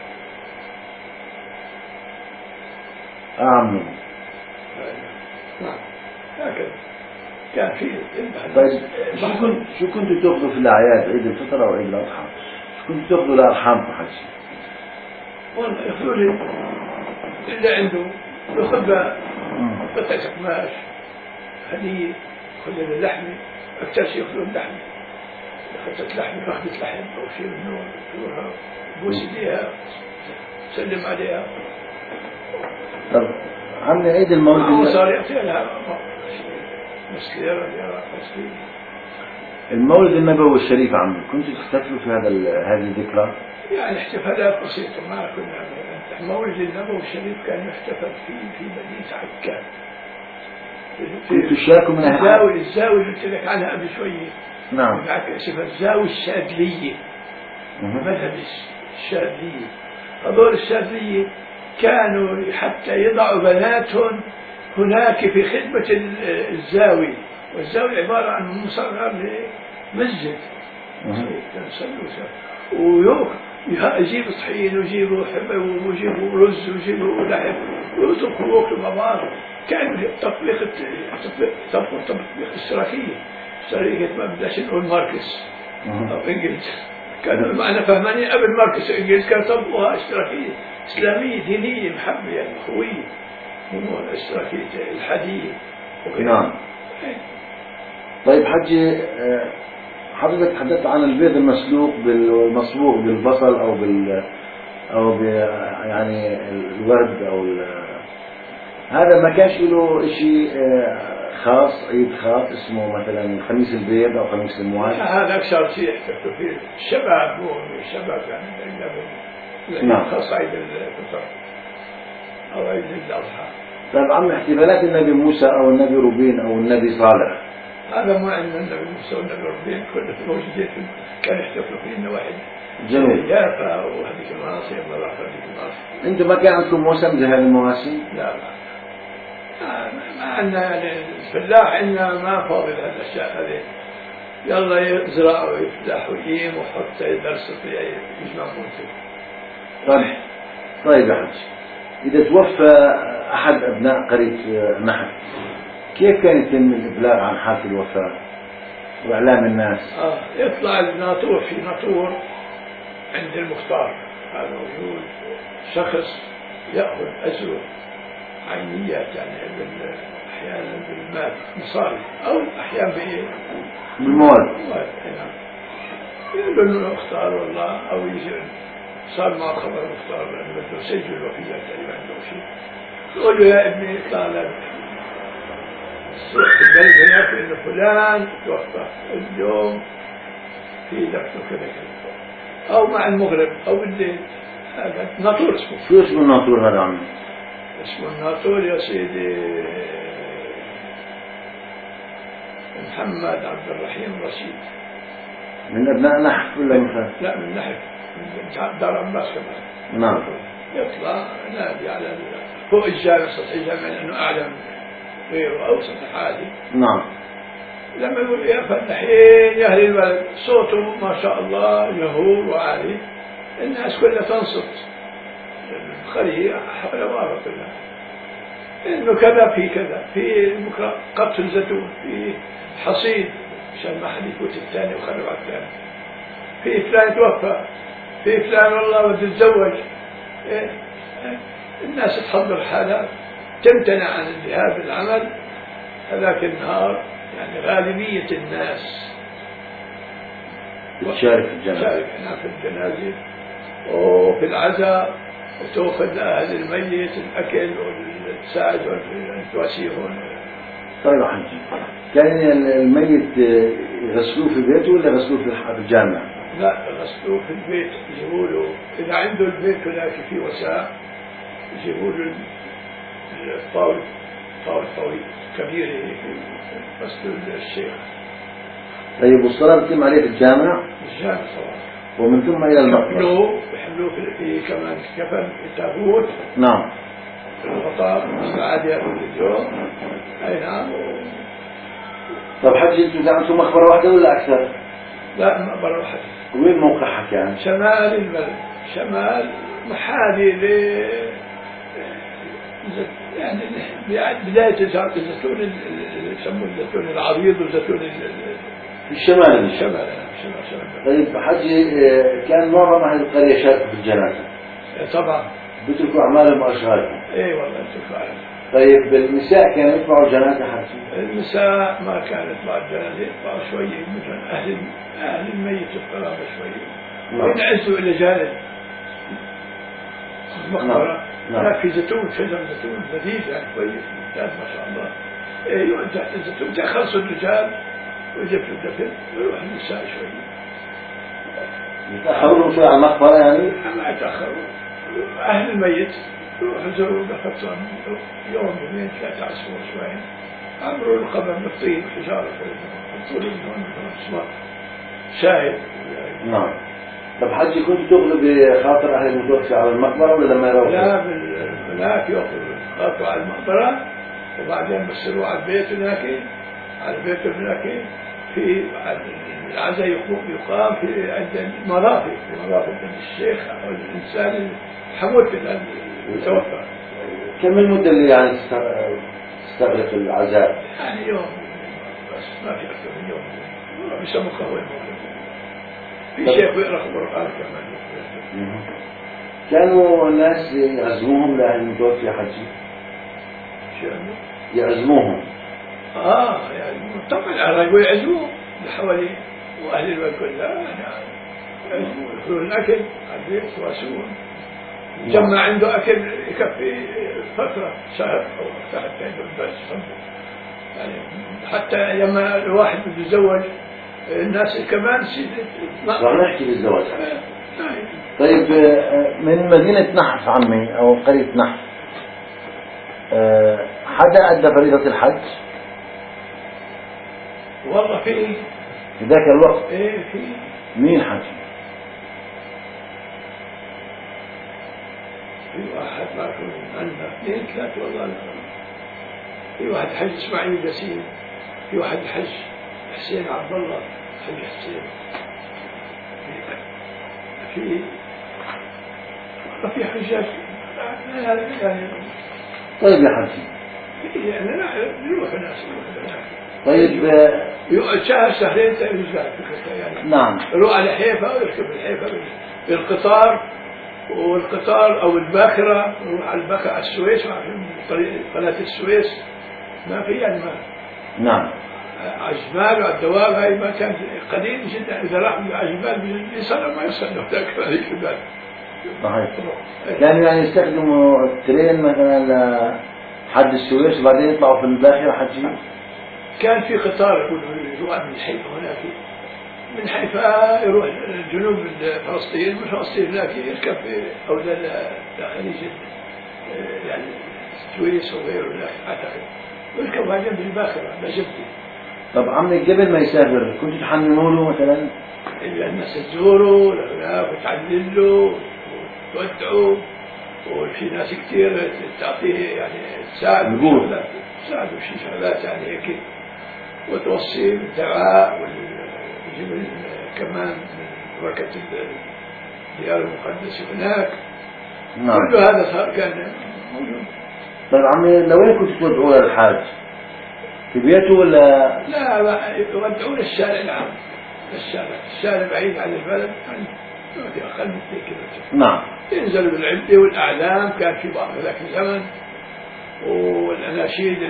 عمي. نعم هكذا كان فيه يذبح. طيب شو كنت شو كنتوا تاخذوا في الأعياد عيد الفطر أو عيد الأضحى؟ شو كنتوا تاخذوا لأرحامكم حجي؟ والله ياخذوا لي اللي عنده ياخذ له قطعة قماش هدية ياخذ له لحمة أكثر شيء ياخذون لحمة أخذت لحم أخذت لحم أو شيء من نوع تروح بوس إيديها سلم عليها. طب عمي عيد المولد هو صار يعطي لها مسليرة يا مسليرة. المولد النبوي الشريف عمي كنتوا تحتفلوا في هذا هذه الذكرى؟ يعني احتفالات بسيطة ما كنا. مولد النبوي الشريف كان يحتفل فيه في مدينة عكا. كنتوا تشاركوا من أهل الزاوية الزاوية اللي قلت لك عنها قبل شوية. نعم. اسمها الزاوية الشاذلية. مذهب الشاذلية. هذول الشاذلية كانوا حتى يضعوا بناتهم هناك في خدمة الزاوية، والزاوية عبارة عن مصغر لمسجد. ويوك يجيب طحين ويجيبوا حبة ويجيبوا رز ويجيبوا لحم ويطبخوا وياكلوا مع بعض. كان تطبيق تطبيق تطبيق اشتراكية. اشتراكية ما بداش نقول ماركس أو إنجلز. كانوا معنا فهمانين قبل ماركس وإنجلز كانوا طبقوها اشتراكية إسلامية دينية محبة يعني أخوية مو الاشتراكية الحديث. نعم. طيب حجي حضرتك تحدثت عن البيض المسلوق بالمصبوغ بالبصل او بال او ب يعني الورد او هذا ما كانش له شيء خاص عيد خاص اسمه مثلا خميس البيض او خميس الموالد؟ هذا اكثر شيء يحتفلوا فيه الشباب مو الشباب يعني نعم. خاص عيد الفطر او عيد الاضحى. طيب عم احتفالات النبي موسى او النبي روبين او النبي صالح هذا مو عندنا النبي موسى والنبي روبين كلهم موجودين كانوا يحتفلوا فيه انه واحد جميل. يافا وهذيك المناصب الله يرحم هذيك المناصب. انتم ما كان عندكم موسم زي هذه المواسم؟ لا لا ما عندنا الفلاح عندنا ما فاضل هالاشياء هذه. يلا يزرع ويفتح ويقيم ويحط درس في يجمع موته. طيب طيب يا حج، إذا توفى أحد أبناء قرية نحف كيف كان يتم الإبلاغ عن حالة الوفاة وإعلام الناس؟ آه يطلع الناطور في ناطور عند المختار. هذا موجود شخص يأخذ أجره عينيات يعني أحيانا بالمال مصاري أو أحيانا بالمواد. يقول له المختار والله أو يجي صار مع خبر المختار لأنه بده يسجل الوفيات تقريبا عنده شيء. يقول له يا ابني اطلع لك البلد هناك إنه فلان توفى اليوم في دفنه كذا كذا أو مع المغرب أو بالليل. هذا ناطور اسمه. شو اسمه الناطور هذا عمي؟ اسمه الناطور يا سيدي محمد عبد الرحيم رشيد. من أبناء نحف ولا من؟ لا من نحف من دار عباس كمان. نعم. يطلع نادي على فوق الجامع سطح الجامع لأنه أعلى من غيره أو سطح عالي. نعم. لما يقول يا فلاحين يا أهل البلد صوته ما شاء الله جهور وعالي الناس كلها تنصت الخلية حول بعضها كلها إنه كذا في كذا في بكرة قطف زيتون في حصيد عشان ما حد يفوت الثاني وخرب على الثاني في فلان توفى في فلان والله بده يتزوج. إيه؟ الناس تحضر حالها تمتنع عن الذهاب للعمل هذاك النهار. يعني غالبية الناس تشارك في الجنازة تشارك هنا في الجنازة وفي العزاء وتأخذ أهل الميت الأكل والتساعد والتواسيهم. طيب حجي كان الميت يغسلوه في بيته ولا يغسلوه في الجامع؟ لا غسلوه في البيت يجيبوا له إذا عنده البيت هناك في وساء يجيبوا له الطاولة طاولة طويلة كبيرة هيك غسلوا الشيخ. طيب والصلاة تتم عليه في الجامع؟ الجامع طبعا. ومن ثم إلى المقبرة. يحملوه يحملوه في كمان كفن في تابوت. نعم. الغطاء مستعد يأكل اليوم. أي نعم. طيب حجي أنتم عندكم مقبرة واحدة ولا أكثر؟ لا مقبرة واحدة. وين موقعها كان؟ شمال البلد شمال محاذي ل يعني بداية الزيتون اللي يسموه الزيتون العريض والزيتون في الشمال. الشمال شمال شمال. طيب حجي كان معظم أهل القرية شاركوا في الجنازة. طبعا. بيتركوا أعمالهم وأشغالهم. إيه والله بيتركوا أعمالهم. طيب بالنساء كانوا يطلعوا جنازة حجي؟ النساء ما كانت بعد جنازة، يطلعوا شوية مثلا أهل أهل الميت القرابة شوية وينعزوا إلى جانب المقبرة. هناك في زيتون، شجر زيتون لذيذ يعني كويس ممتاز ما شاء الله. يقعد تحت الزيتون تخلصوا الرجال ويجبوا الدفن ويروح النساء شوية. يتأخروا شوي على المقبرة يعني؟ ما يتأخروا. أهل الميت يروحوا يزوروا بخطهم يوم يومين ثلاثة أسبوع شوي، عمروا القبر بالطين حجارة حطوا لهم هون أسماء شاهد. نعم. طب حجي كنت تغلب بخاطر أهل المتوفي على المقبرة ولا لما يروحوا؟ لا بالملاك يأخذوا خاطروا على المقبرة وبعدين بسروا على البيت هناك، على بيته هناك في العزاء يقام في عند مرافق، مرافق عند الشيخ أو الإنسان الحموت المتوفى. كم المدة اللي يعني تستغرق العزاء؟ يعني يوم بس ما في أكثر من يوم. بيسموه قهوة المغرب. في شيخ يقرأ القرآن كمان. كانوا الناس يعزموهم لأهل المتوفي حجي؟ شو يعزموهم؟ آه يعني طبعا العراق يعزموهم حوالي وأهل البلد كلها يعني يعزموهم يأكلون الأكل على البيت يواسون. جمع عنده أكل يكفي فترة شهر أو أكثر حتى عنده بس يعني حتى لما الواحد بده يتزوج الناس كمان راح نحكي بالزواج. طيب من مدينة نحف عمي أو قرية نحف حدا أدى فريضة الحج؟ والله في في ذاك الوقت؟ إيه في. مين حج؟ في واحد ما أكون عندنا اثنين ثلاثة والله لا. في واحد حج إسماعيل ياسين، في واحد حج حسين عبد الله حج حسين، في في في حجاج يعني. طيب يا حجي يعني نروح ناس نروح. طيب يقعد شهر شهرين يرجع يعني. نعم. يروح على حيفا ويركب الحيفا بالقطار والقطار او الباخره، يروح على الباخره على السويس وعلى طريق قناه السويس ما في يعني ما. نعم. عجمال والدواب هاي ما كان قديم جدا، اذا راح عجمال بسنه ما يوصل له ذاك هذيك البلد. صحيح. كانوا يعني يستخدموا الترين مثلا لحد السويس وبعدين يطلعوا في الباخره حجي. كان في قطار يروح من حيفا هناك، من حيفا يروح جنوب فلسطين، من فلسطين هناك يركب او لخليج يعني السويس وغيره هناك اعتقد، ويركب بعدين بالباخره لجبتي. طب عمي قبل ما يسافر كنتوا تحننوا له مثلا؟ الناس تزوره لهناك وتعلل وتودعوا، وفي ناس كثير تعطيه يعني تساعد نقول تساعدوا في شغلات يعني هيك وتوصي بالدعاء والجبل كمان بركة الديار المقدسة هناك. نعم. كل هذا صار كان موجود. طيب عمي لوين كنتوا تودعوا للحاج؟ في بيته ولا؟ لا يودعوا للشارع العام، للشارع، الشارع بعيد عن البلد يعني أقل من اثنين كيلو. نعم. ينزلوا بالعدة والأعلام، كان في بعض ذاك الزمن والأناشيد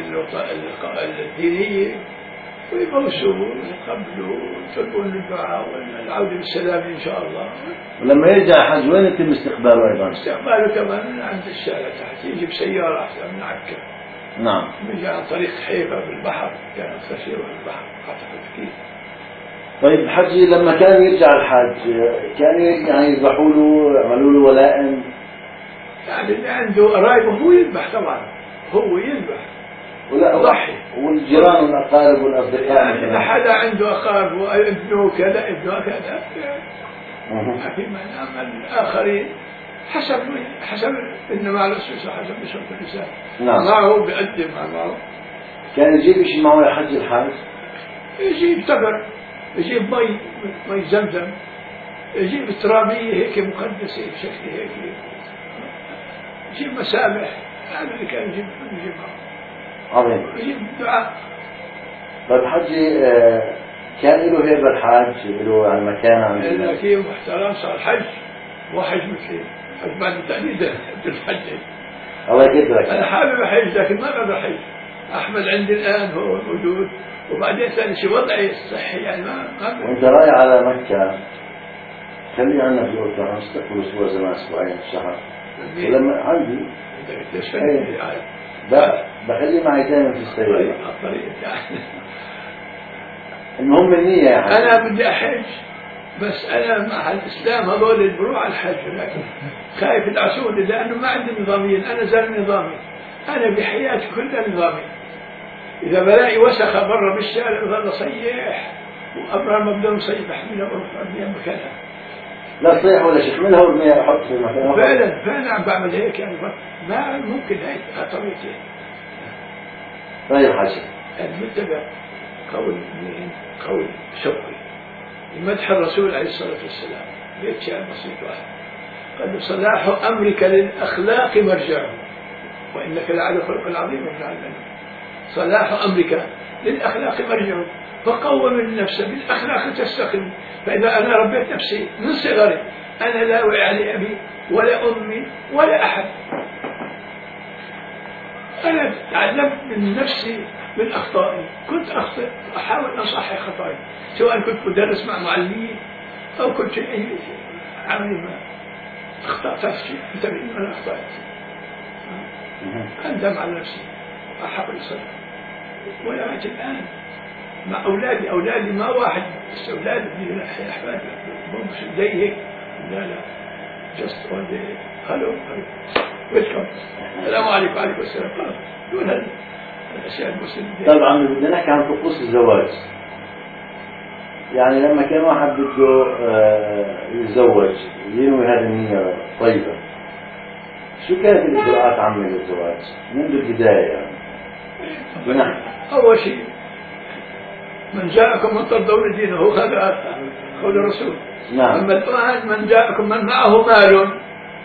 الدينية، ويبوسوا ويقبلوا ويطلبون الدعاء والعودة بالسلام إن شاء الله. ولما يرجع الحج وين يتم استقباله أيضا؟ استقباله كمان عند الشارع تحت، يجي بسيارة أحسن من عكا. نعم. يجي عن طريق حيفا بالبحر، كان أكثر شيء يروح البحر أعتقد كيف. طيب حجي لما كان يرجع الحاج كان يعني يذبحوا له يعملوا له ولائم؟ يعني اللي عنده قرايبه هو يذبح طبعا، هو يذبح ولا ضحي، والجيران والأقارب والأصدقاء يعني إذا حدا عنده أقارب وابنه كذا ابنه كذا ما في مانع. أما الآخرين حسب حسب إن مع الأسس حسب بشرط الإنسان. نعم. معه بيقدم معه. كان يجيب شيء معه يحج الحاج؟ يجيب تبر، يجيب مي مي زمزم، يجيب ترابية هيك مقدسة بشكل هيك، يجيب مسامح، هذا اللي كان يجيب يجيب معه. عظيم. يجيب دعاء. طيب حجي كان له هيبة الحاج، له يعني مكان عند لكن محترم صار حج، مو حج مثل حج بعد التقليد الحج. الله يكثرك. أنا حابب أحج لكن ما أقدر أحج. أحمد عندي الآن هو موجود، وبعدين ثاني شيء وضعي الصحي يعني ما ما وأنت رايح على مكة خلي عنا في الأردن نستقبل أسبوع زمان أسبوعين الشهر. ولما عندي بخلي معي دائما في السيارة. المهم النية يا حاج. أنا بدي أحج بس أنا مع الإسلام هذول اللي بروح على الحج، لكن خايف يدعسوني لأنه ما عندي نظاميين. أنا زال نظامي، أنا بحياتي كلها نظامي. إذا بلاقي وسخة برا بالشارع بظل أصيح، وأبرار ما بدهم يصيح أحملها وأروح أرميها مكانها. لا تصيح ولا شحملها وارميها أحط في مكانها. فعلا فعلا عم بعمل هيك يعني ما ممكن هيك طبيعتي. طيب حاجة المتبع قول مين؟ قول شوقي لمدح الرسول عليه الصلاة والسلام. بيت شعر بسيط واحد قال: صلاح أمرك للأخلاق مرجعه وإنك لعلى خلق عظيم. صلاح أمرك للأخلاق مرجعه، فقوم النفس بالأخلاق تستقيم. فإذا أنا ربيت نفسي من صغري أنا لا أوعي علي أبي ولا أمي ولا أحد. أنا تعلمت من نفسي من أخطائي، كنت أخطئ أحاول أن أصحح خطائي، سواء كنت مدرس مع معلمين أو كنت أي عملي ما أخطأت في شيء أنتبه أنا أخطأت، أندم على نفسي أحاول أصلح. ولغاية الآن مع أولادي أولادي ما واحد بس أولادي أحفادي مش زي هيك، لا لا just one day hello welcome السلام عليكم وعليكم السلام خلاص دون الأشياء المسلمة. طبعا بدنا نحكي عن طقوس الزواج. يعني لما كان واحد بده يتزوج ينوي هذه النية طيبة، شو كانت الإجراءات عامة للزواج منذ البداية يعني؟ أول شيء من جاءكم من ترضون دينه هذا قول الرسول. نعم. أما الآن من جاءكم من معه مال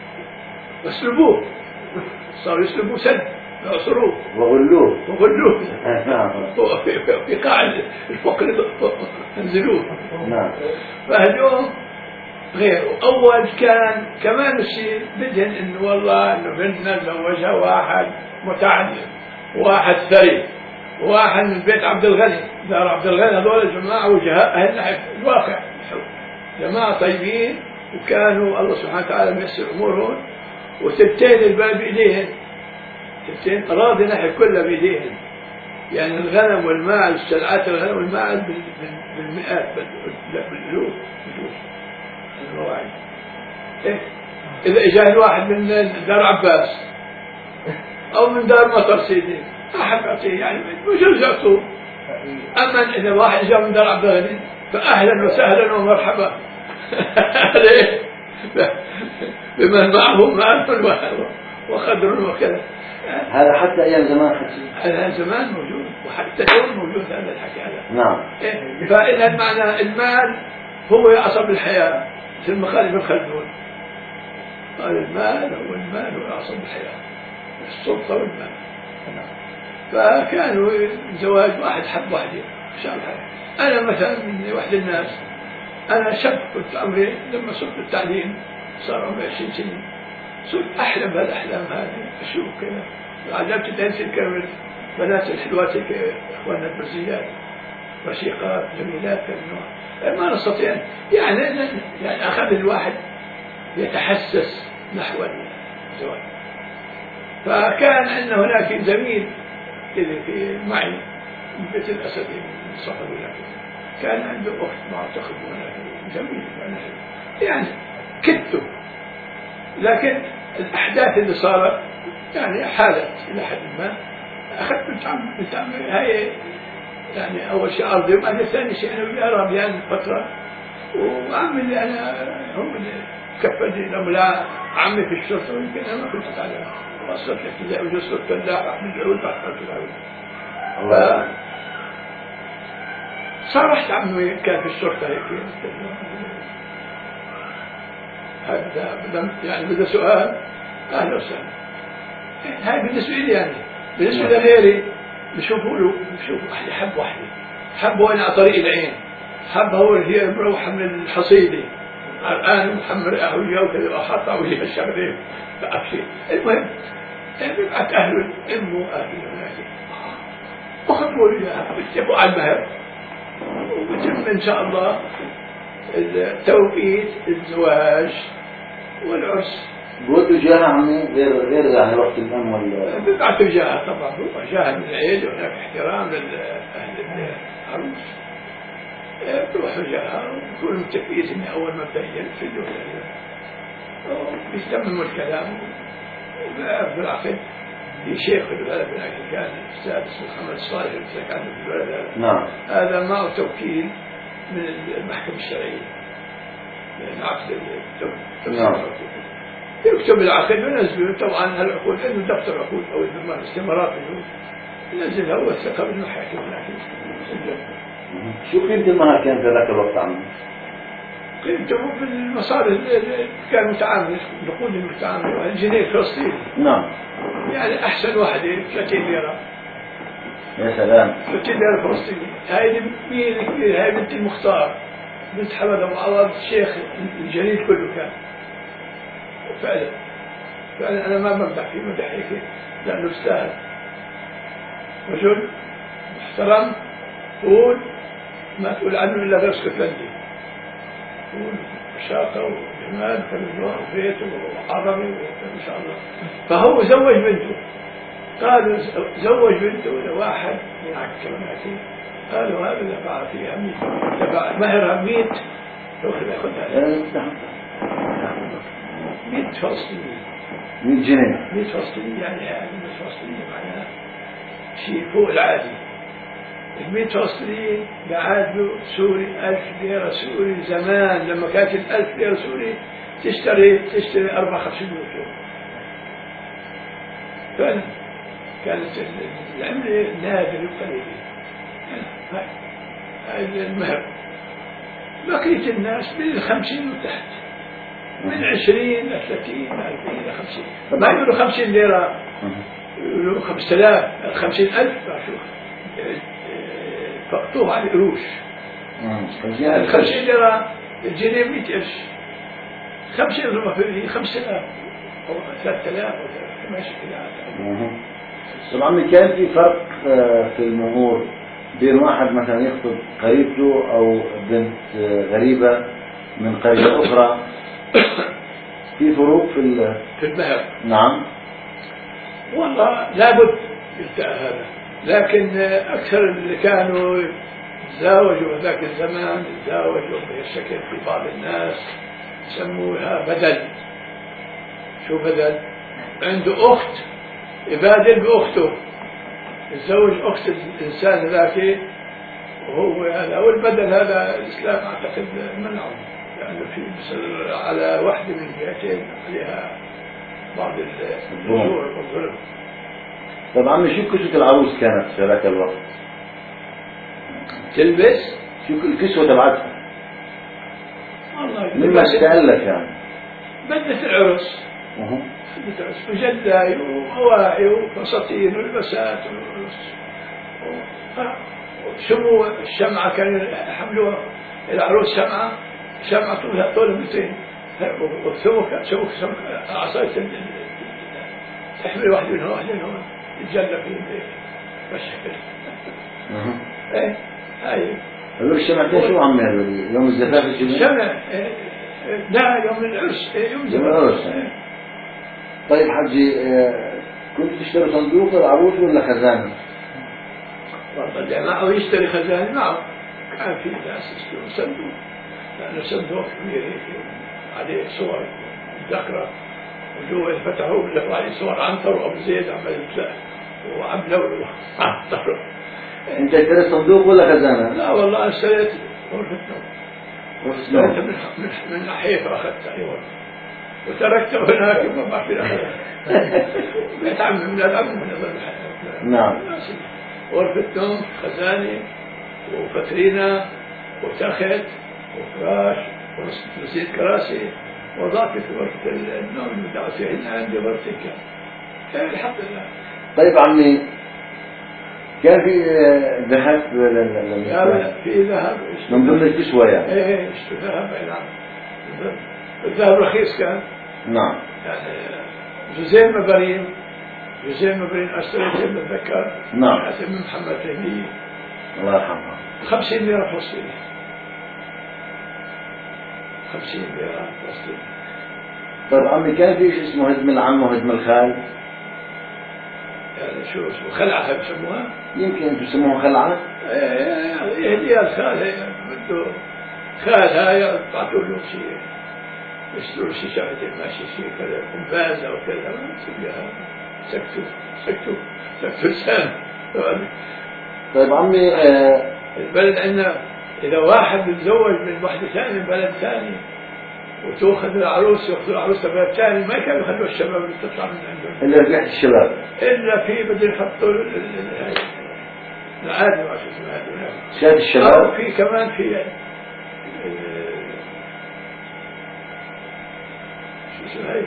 اسلبوه، صاروا يسلبوا سد يعصروه وغلوه وغلوه نعم. في قاع الفقر انزلوه. نعم. فاليوم غيره. أول كان كمان الشيء بدهن إنه والله إنه بنتنا تزوجها واحد متعلم، واحد ثري، واحد من بيت عبد الغني. دار عبد الغني هذول جماعة وجهاء أهل الواقع، جماعة طيبين وكانوا الله سبحانه وتعالى ميسر أمورهم. وتلتين الباب بإيديهن، تلتين أراضي نحن كلها بإيديهن، يعني الغنم والمال سلعات الغنم والمال بالمئات بالألوف المواعيد. إيه؟ إذا إجاه الواحد من دار عباس أو من دار مطر سيدي أحد يعطيه يعني بجوز يعطوه. أما إذا واحد جاء من دار عبد الغني فأهلا وسهلا ومرحبا عليه بمن معه مال وقدر وكذا. هذا حتى أيام زمان حتى هذا زمان موجود وحتى اليوم موجود هذا الحكي هذا. نعم. إيه؟ فإذا المعنى المال هو يعصب الحياة مثل ما قال ابن خلدون، قال المال هو المال هو يعصب الحياة، السلطة والمال. فكانوا زواج واحد حب واحدة شاب حب. أنا مثلا من واحد الناس، أنا شاب كنت عمري لما صرت التعليم صار عمري عشرين سنة، صرت أحلم بهالأحلام هذه، أشوف كذا عجبت تنسي الكامل بنات الحلوات إخواننا البرزيات رشيقات جميلات كذا، ما نستطيع يعني يعني أخذ الواحد يتحسس نحو الزواج. فكان عندنا هناك زميل كذا في معي من بيت الأسد من صحب لكن كان عنده أخت معتقد هناك جميل يعني كدته، لكن الأحداث اللي صارت يعني حالت إلى حد ما. أخذت بنت عم بنت عم هاي يعني أول شيء أرضي، وبعدين ثاني شيء أنا وياه راميان فترة، وعمي اللي أنا هم اللي كفلني لما عمي في الشرطة ويمكن أنا ما كنت أتعلم. وصلت الابتدائي وجلست الفلاح أحمد العود بعد العود. الله. صرحت عمي كان في الشرطة هيك. هذا بدم يعني بده سؤال أهلا وسهلا. هاي بالنسبة لي يعني، بالنسبة لغيري بشوفوا له بشوفوا واحد حب واحدة حبه أنا على طريق العين، حبه هو هي مروحة من الحصيدة الآن محمد أهوية وكذا وحطها وهي الشغلين فأبشي. المهم بيبعث أهل العلم وأهل العلم وخطبوا لها اتفقوا على المهر وبتم إن شاء الله توقيت الزواج والعرس. بودوا جاها عمي غير غير يعني وقت الأم ولا بيبعثوا جاها طبعا، هو جاها من العيد وهناك احترام لأهل العروس، بيروحوا جاها ويكونوا متفقين إن أول ما بين في الدولة ويتمموا الكلام بالعقد. في شيخ في البلد لكن كان الأستاذ اسمه محمد الصالح اللي كان في البلد. نعم. هذا معه توكيل من المحكمة الشرعية من عقد نعم. يكتب العقد وينزله. طبعا هالعقود عنده دفتر عقود أو الضمان استمارات ينزلها وثقة بالمحاكم. لكن شو قيمة المهر كان في ذاك الوقت عمي؟ قيمته في المصاري اللي كان متعامل نقود المتعامل الجنيه الفلسطيني. نعم. يعني أحسن واحدة ثلاثين ليرة. يا سلام. ثلاثين ليرة فلسطيني. هاي مين كبير؟ هاي بنت المختار بنت حمد أبو عوض الشيخ الجليل كله كان. فعلا فعلا أنا ما بمدح فيه مدح هيك لأنه استاهل. رجل محترم تقول ما تقول عنه إلا غير اسكتلندي. تقول شاقة وجمال وكلمة وبيته وعربي وما شاء الله. فهو زوج بنته. قالوا زوج بنته لواحد من عكرماتي. قالوا هذا دفع فيها ميت دفع مهرها ميت يأخذ يأخذها ميت فلسطيني. ميت جنيه. ميت فلسطيني يعني يعني ميت فلسطيني معناها شيء فوق العادي. الميت فلسطيني قعد له سوري ألف ليرة سوري زمان لما كانت الألف ليرة سوري تشتري تشتري أربع خمسين يورو. فعلا كانت العملة نادرة وقليلة. هاي المهر. بقية الناس من الخمسين وتحت من عشرين لثلاثين أربعين لخمسين. ما يقولوا خمسين ليرة يقولوا خمسة آلاف خمسين ألف. شوف فقطوه على القروش. خمسين ليرة الجنيه مئة قرش. خمسين ليرة في خمسة آلاف أو ثلاثة آلاف أو ماشي كذا. طبعا كان في فرق في المهور بين واحد مثلا يخطب قريبته أو بنت غريبة من قرية أخرى. في فروق في في المهر. نعم. والله لابد يلتقى هذا، لكن أكثر اللي كانوا تزاوجوا ذاك الزمان تزاوجوا بشكل في بعض الناس يسموها بدل. شو بدل؟ عنده أخت يبادل بأخته، يتزوج أخت الإنسان ذاك وهو هذا. والبدل هذا الإسلام أعتقد منعه لأنه في مثل على واحدة من البيئتين عليها بعض النزوع والظلم. طبعا شو كسوة العروس كانت في ذاك الوقت؟ تلبس شو الكسوة تبعتها؟ والله مما تتألف يعني بدلة العرس. أه. بدلة العرس مجداي وهواعي وفساتين والبسات وشموا الشمعة كانوا يحملوها العروس شمعة شمعة طولها طول مترين والسمك سمك سمك عصاية تحمل واحد منهم واحد منهم يتجلى في البيت بالشكل. أه. ايه هاي هذول الشمعتين شو عم يعملوا يوم الزفاف الجميل؟ شمع لا يوم العرس يوم العرس. طيب حجي كنت تشتري صندوق العروس ولا خزانة؟ والله اللي معه يشتري خزانة معه كان في ناس يشتروا صندوق لأنه صندوق كبير هيك عليه صور ذكرى وجوه فتحوه بيلاقوا عليه صور عنتر وأبو زيد عمل يتلاقى وعم لولو عنتر. أنت اشتريت صندوق ولا خزانة؟ لا والله اشتريت غرفة نوم. غرفة نوم. من من ناحية أخذتها أيوة وتركته هناك ما بعرف أخذها. بيت عمي من العم من نعم. غرفة نوم خزانة وفترينة وتخت وفراش ونسيت كراسي وضعت في غرفة النوم المدعسة هنا عندي غرفتي كان الحمد لله. طيب عمي كان في ذهب لا في ذهب من ضمن الكسوة يعني؟ ايه اشتري ذهب نعم. الذهب رخيص كان. نعم. يعني جزئين مباريم حسين بن أسرة بتذكر نعم. حسن بن محمد فهمي الله يرحمه. خمسين ليرة فلسطينية، خمسين ليرة فلسطينية. طيب عمي كان في شيء اسمه هدم العم وهدم الخال؟ يعني شو اسمه خلعة بسموها؟ يمكن انتم تسموها خلعة؟ ايه هي الخال بده خالها يعطوا له شيء يشتروا شيء شغلة ماشي شيء كذا قنفاز أو كذا سبيها سكتوا سكتوا سكتوا لسان. طيب عمي آه البلد عندنا إذا واحد بيتزوج من واحدة ثانية من بلد ثاني وتأخذ العروس يأخذ العروس بلد ثاني ما كانوا يخلوا الشباب اللي تطلع من عندهم إلا رجعت الشباب إلا في بدهم يحطوا العادي ما شو اسمه هذا شاد الشباب. في كمان في شو اسمه هاي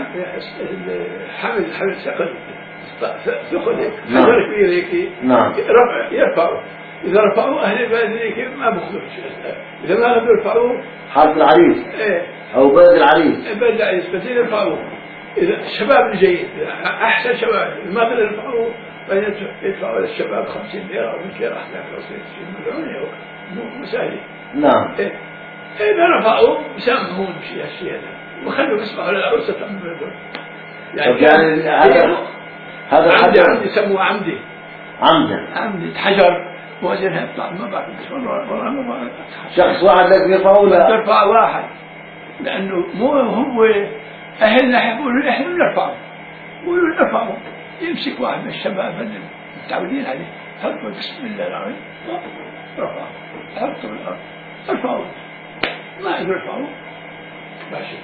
حمل حمل ثقل ثقل هيك حجر كبير هيك نعم. رفع يرفعوا إذا رفعوا أهل البلد هيك ما بأخذوا إذا ما قدروا يرفعوه حالة العريس إيه أو بلد العريس بلد العريس بس يرفعوه إذا الشباب الجيد أحسن شباب ما قدروا يرفعوه بعدين يدفعوا للشباب خمسين ليرة أو مئة ليرة أحنا في مليون مو سهل. نعم. إيه إذا رفعوا يسامحون شيء هالشيء هذا وخلوا يسمعوا للعروسة من دول. يعني, يعني هذا هذا عمدي الحجر عمدي يسموه عمدي عمدا عمدي حجر وزنها يطلع ما بعرف والله والله ما شخص واحد لازم يرفعه ولا ترفع واحد لأنه مو هو أهلنا يقولوا إحنا بنرفعه يقولوا نرفعه يمسك واحد من الشباب هذول متعودين عليه حطوا بسم الله العظيم رفعه حطوا بالأرض ارفعوا ما يقدروا يرفعوا ماشي.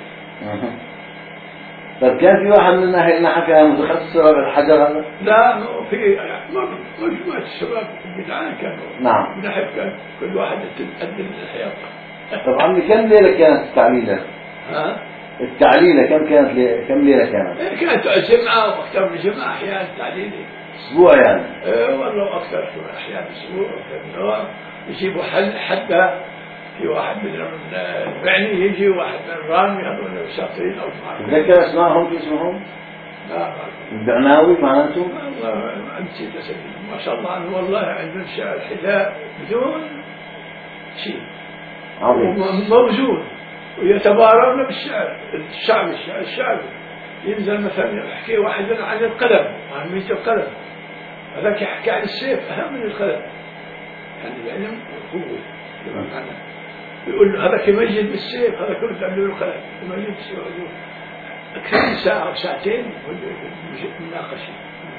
طيب كان في واحد من أهلنا حكى متخصص بالحجر هذا؟ لا في مجموعة الشباب البدعان كانوا نعم. بنحب كان كل واحد يقدم الحياة. طب عمي كم ليلة كانت التعليلة؟ ها؟ التعليلة كم كانت لي... كم ليلة كانت؟ كانت جمعة وأكثر من جمعة أحيانا تعليلي. أسبوع يعني؟ إيه والله أكثر شو أحيانا أسبوع أكثر. يجيبوا حل حتى في واحد من البعني يجي واحد من الرامي هذول شاطرين أو معروفين. تذكر أسمائهم في اسمهم؟ لا البعناوي معناته؟ والله نسيت أسمي ما شاء الله عنه والله عندهم شعر حذاء بدون شيء. عظيم. موجود ويتبارون بالشعر الشعب الشعر الشعبي ينزل مثلا يحكي واحد عن القلم أهمية القلم هذاك يحكي عن السيف أهم من القلم يعني العلم قوة يقول هذاك يمجد بالسيف هذا كله تعملوا له قلم يمجد بالسيف أكثر من ساعة أو ساعتين مناقشة.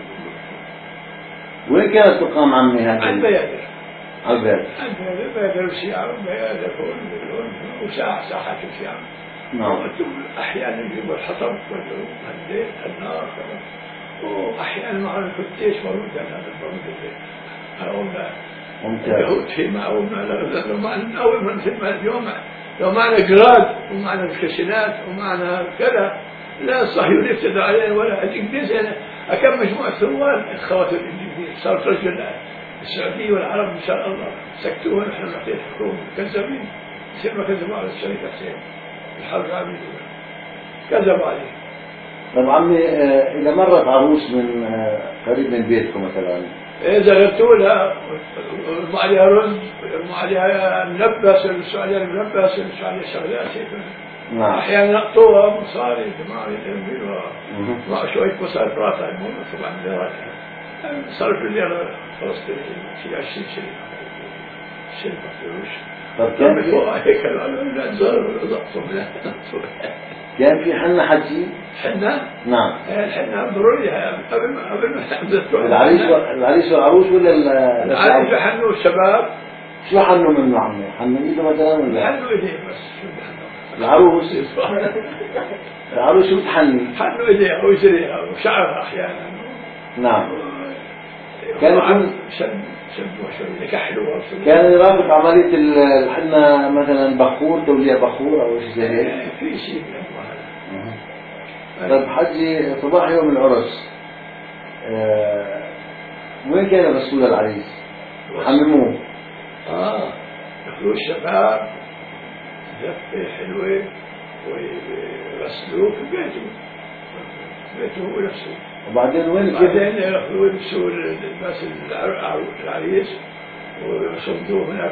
وين كانت تقام عمي هذه؟ عن بيادر. عن بيادر. عن بيادر بيادر وشيعة وبيادر هون وساعة ساعات وشيعة. نعم. أحيانا يجيبوا الحطب والهديت النار وأحيانا مع الفتيش ورود هذا البرود اللي ممتاز. اليهود في معهم لو معنا أول من في اليوم لو معنا جراد ومعنا الكشنات ومعنا كذا لا الصهيوني ابتدى علينا ولا الإنجليز أنا أكم مجموعة ثوان الخواتم الإنجليزية صارت رجل السعودية والعرب إن شاء الله سكتوها ونحن نعطيه الحكومة كذابين يصير ما كذبوا على الشركة حسين الحرب العالمية كذبوا عليه. طب عمي إذا مرت عروس من قريب من بيتكم مثلا إذا غبتوا لها يرموا عليها رز يرموا عليها منبس يرموا عليها المنبس يرموا عليها شغلات هيك. نعم. أحيانا نقطوها مصاري جماعة يرموا مع شوية مصاري براتها المهم طبعا ليراتها صرف الليرة فلسطينية في عشرين شيء شيء مفروش. طب كان في هيك لا تزور كان في حنة حجي؟ حنة؟ نعم. الحنة ضرورية قبل ما قبل ما العريس العريس والعروس ولا العريس يحنوا الشباب؟ شو حنوا منه عمي؟ حنوا ايده مثلا ولا؟ حنوا ايديه بس شو بحنوا؟ العروس العروس شو بتحني؟ حنوا ايديها ويجريها وشعرها احيانا. نعم. كان يكون شد شد وشوي يكحلوا كان يرافق عملية الحنة مثلا بخور توليع بخور أو شيء زي هيك. في شيء طيب حجي صباح يوم العرس أه وين كان الرسول العريس؟ حمموه. اه ياخذوا الشباب زفة حلوة ويغسلوه في بيته بيته هو نفسه وبعدين وين كيف؟ بعدين ياخذوا يلبسوا الناس العريس ويصدوه هناك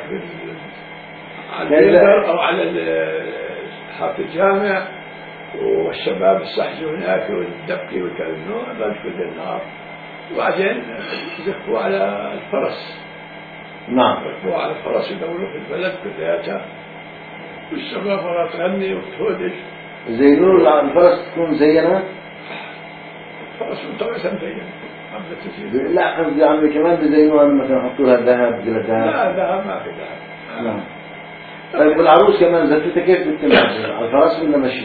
على البيدر او على حاره الجامع، والشباب يستحجوا هناك والدبكي والكلام ذلك كل النهار. وبعدين يزفوا على الفرس. نعم. يزفوا على الفرس يدوروا في البلد كلياتها، والشباب مرة تغني وتهودج. زينوا الفرس تكون زينة؟ الفرس طبعا زينة. لا قصدي عمي كمان بزينوها مثلا يحطوا لها ذهب قلة ذهب. لا ذهب ما في ذهب. نعم. طيب والعروس كمان زفتها كيف بتتم؟ على الفرس ولا مشي؟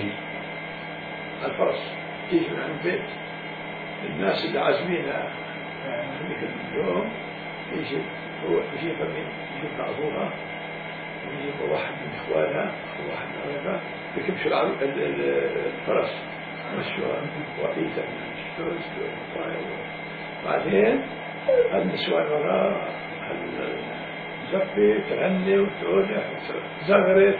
الفرس تيجي من البيت، الناس اللي عازمينها ذيك اليوم يجي هو يجيب من يجيب أبوها ويجيب واحد من إخوانها أو واحد من أولادها يكبشوا الفرس مشوها وقيتا من الشوز. بعدين النسوان وراء الزفة تغني وتقول زغرت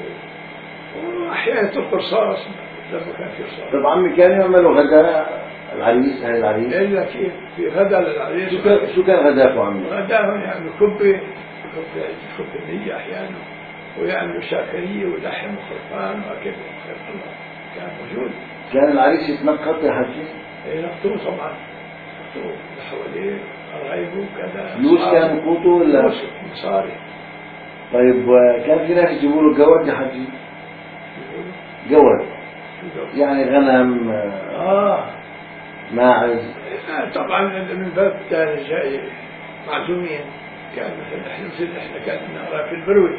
وأحيانا تلقوا رصاص لما كان في رصاص. طب عمي كانوا يعملوا غداء العريس أهل العريس؟ إلا كيف في غداء للعريس. شو كان شو كان غداءكم عمي؟ غداهم يعملوا كبة كبة كبة نية أحيانا، ويعملوا شاكرية ولحم وخرفان وأكل خير الله كان موجود. كان العريس يتنقط يا حجي؟ إيه نقطوه طبعا نقطوه حواليه قرايبه وكذا. فلوس كان قوته ولا؟ فلوس مصاري. طيب كان في ناس يجيبوا له قود يا حجي؟ قود يعني غنم آه ماعز. طبعا من باب الثاني جاي معزومين. كان مثلا احنا مثل احنا كان لنا قرايب في البروي،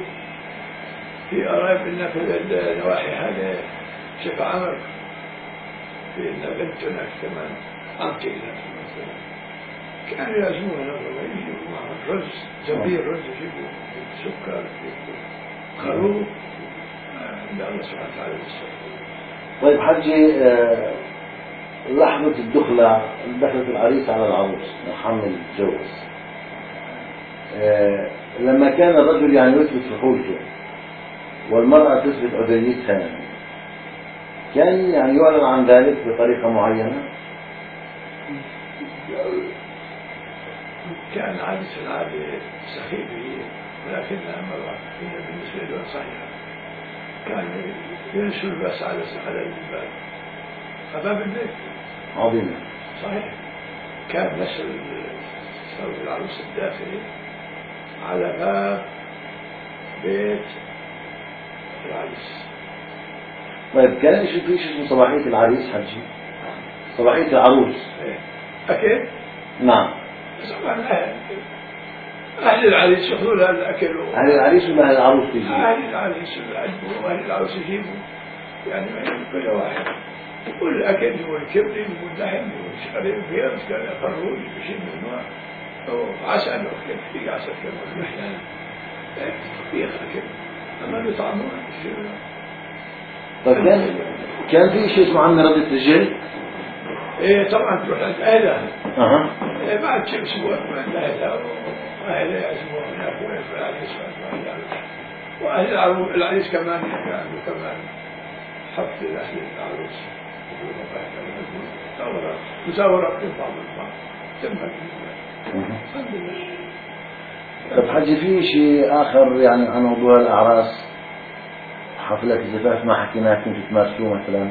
في قرايب لنا في النواحي هذا شيخ عمر، في لنا بنت هناك كمان عمتي هناك مثلا كانوا يعزمونا ويجيبوا معهم رز زبير، رز يجيبوا سكر يجيبوا خروف. لا الله سبحانه وتعالى بالسلام. طيب حجي آه لحظة الدخلة دخلة العريس على العروس محمل الجوز، آه لما كان الرجل يعني يثبت فحولته والمرأة تثبت عذريتها يعني كان يعني يعلن عن ذلك بطريقة معينة؟ كان عادة العادة سخيفة ولكنها مرة بالنسبة له صحيحة. كان ينشر الباس على على الباب باب البيت. عظيم. صحيح. كان نشر ثوب العروس الداخلي على باب بيت العريس. طيب كان شو في شيء اسمه صباحية العريس حجي؟ صباحية العروس. ايه أكيد. نعم. طبعا أهل العريس يأخذوا لها الأكل. أهل العريس ولا أهل العروس تجيب؟ أهل العريس يعجبوا وأهل العروس يجيبوا يعني كل واحد والأكل والكبد واللحم والشعري وفيرس كان خروج بشيء من النوع وعسل وكل في عسل كمان أحيانا في أكل أما يطعمون. طيب كان كان في شيء اسمه عم ردة رجل؟ إيه طبعا تروح عند أهلها. أها. إيه بعد شيء أسبوع عند أهلها وأهلها يعزموها هناك ويرفع العريس وأهل العريس كمان يعملوا كمان حفل أهل العروس مزاورة مزاورة في بعض البعض تم. الحمد لله. طب حجي في شيء آخر يعني عن موضوع الأعراس حفلة الزفاف ما حكيناه كنتوا تمارسوه مثلا؟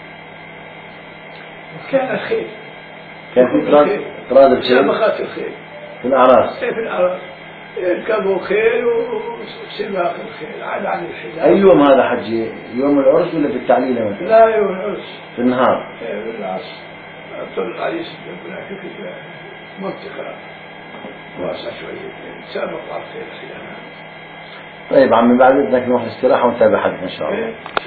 كان الخير. كان في طراد طراد الخيل؟ مسابقات الخيل في الأعراس. إيه في الأعراس يركبوا خيل وسباق الخيل عاد عن الحجاب. أي يوم هذا حجي؟ يوم العرس ولا في التعليلة مثلا؟ لا يوم العرس في النهار. ايه في العرس. طلع العريس هناك في منطقة واسعة شوية سابق على الخيل أحيانا. طيب عمي بعد إذنك نروح استراحة ونتابع حدنا إن شاء الله.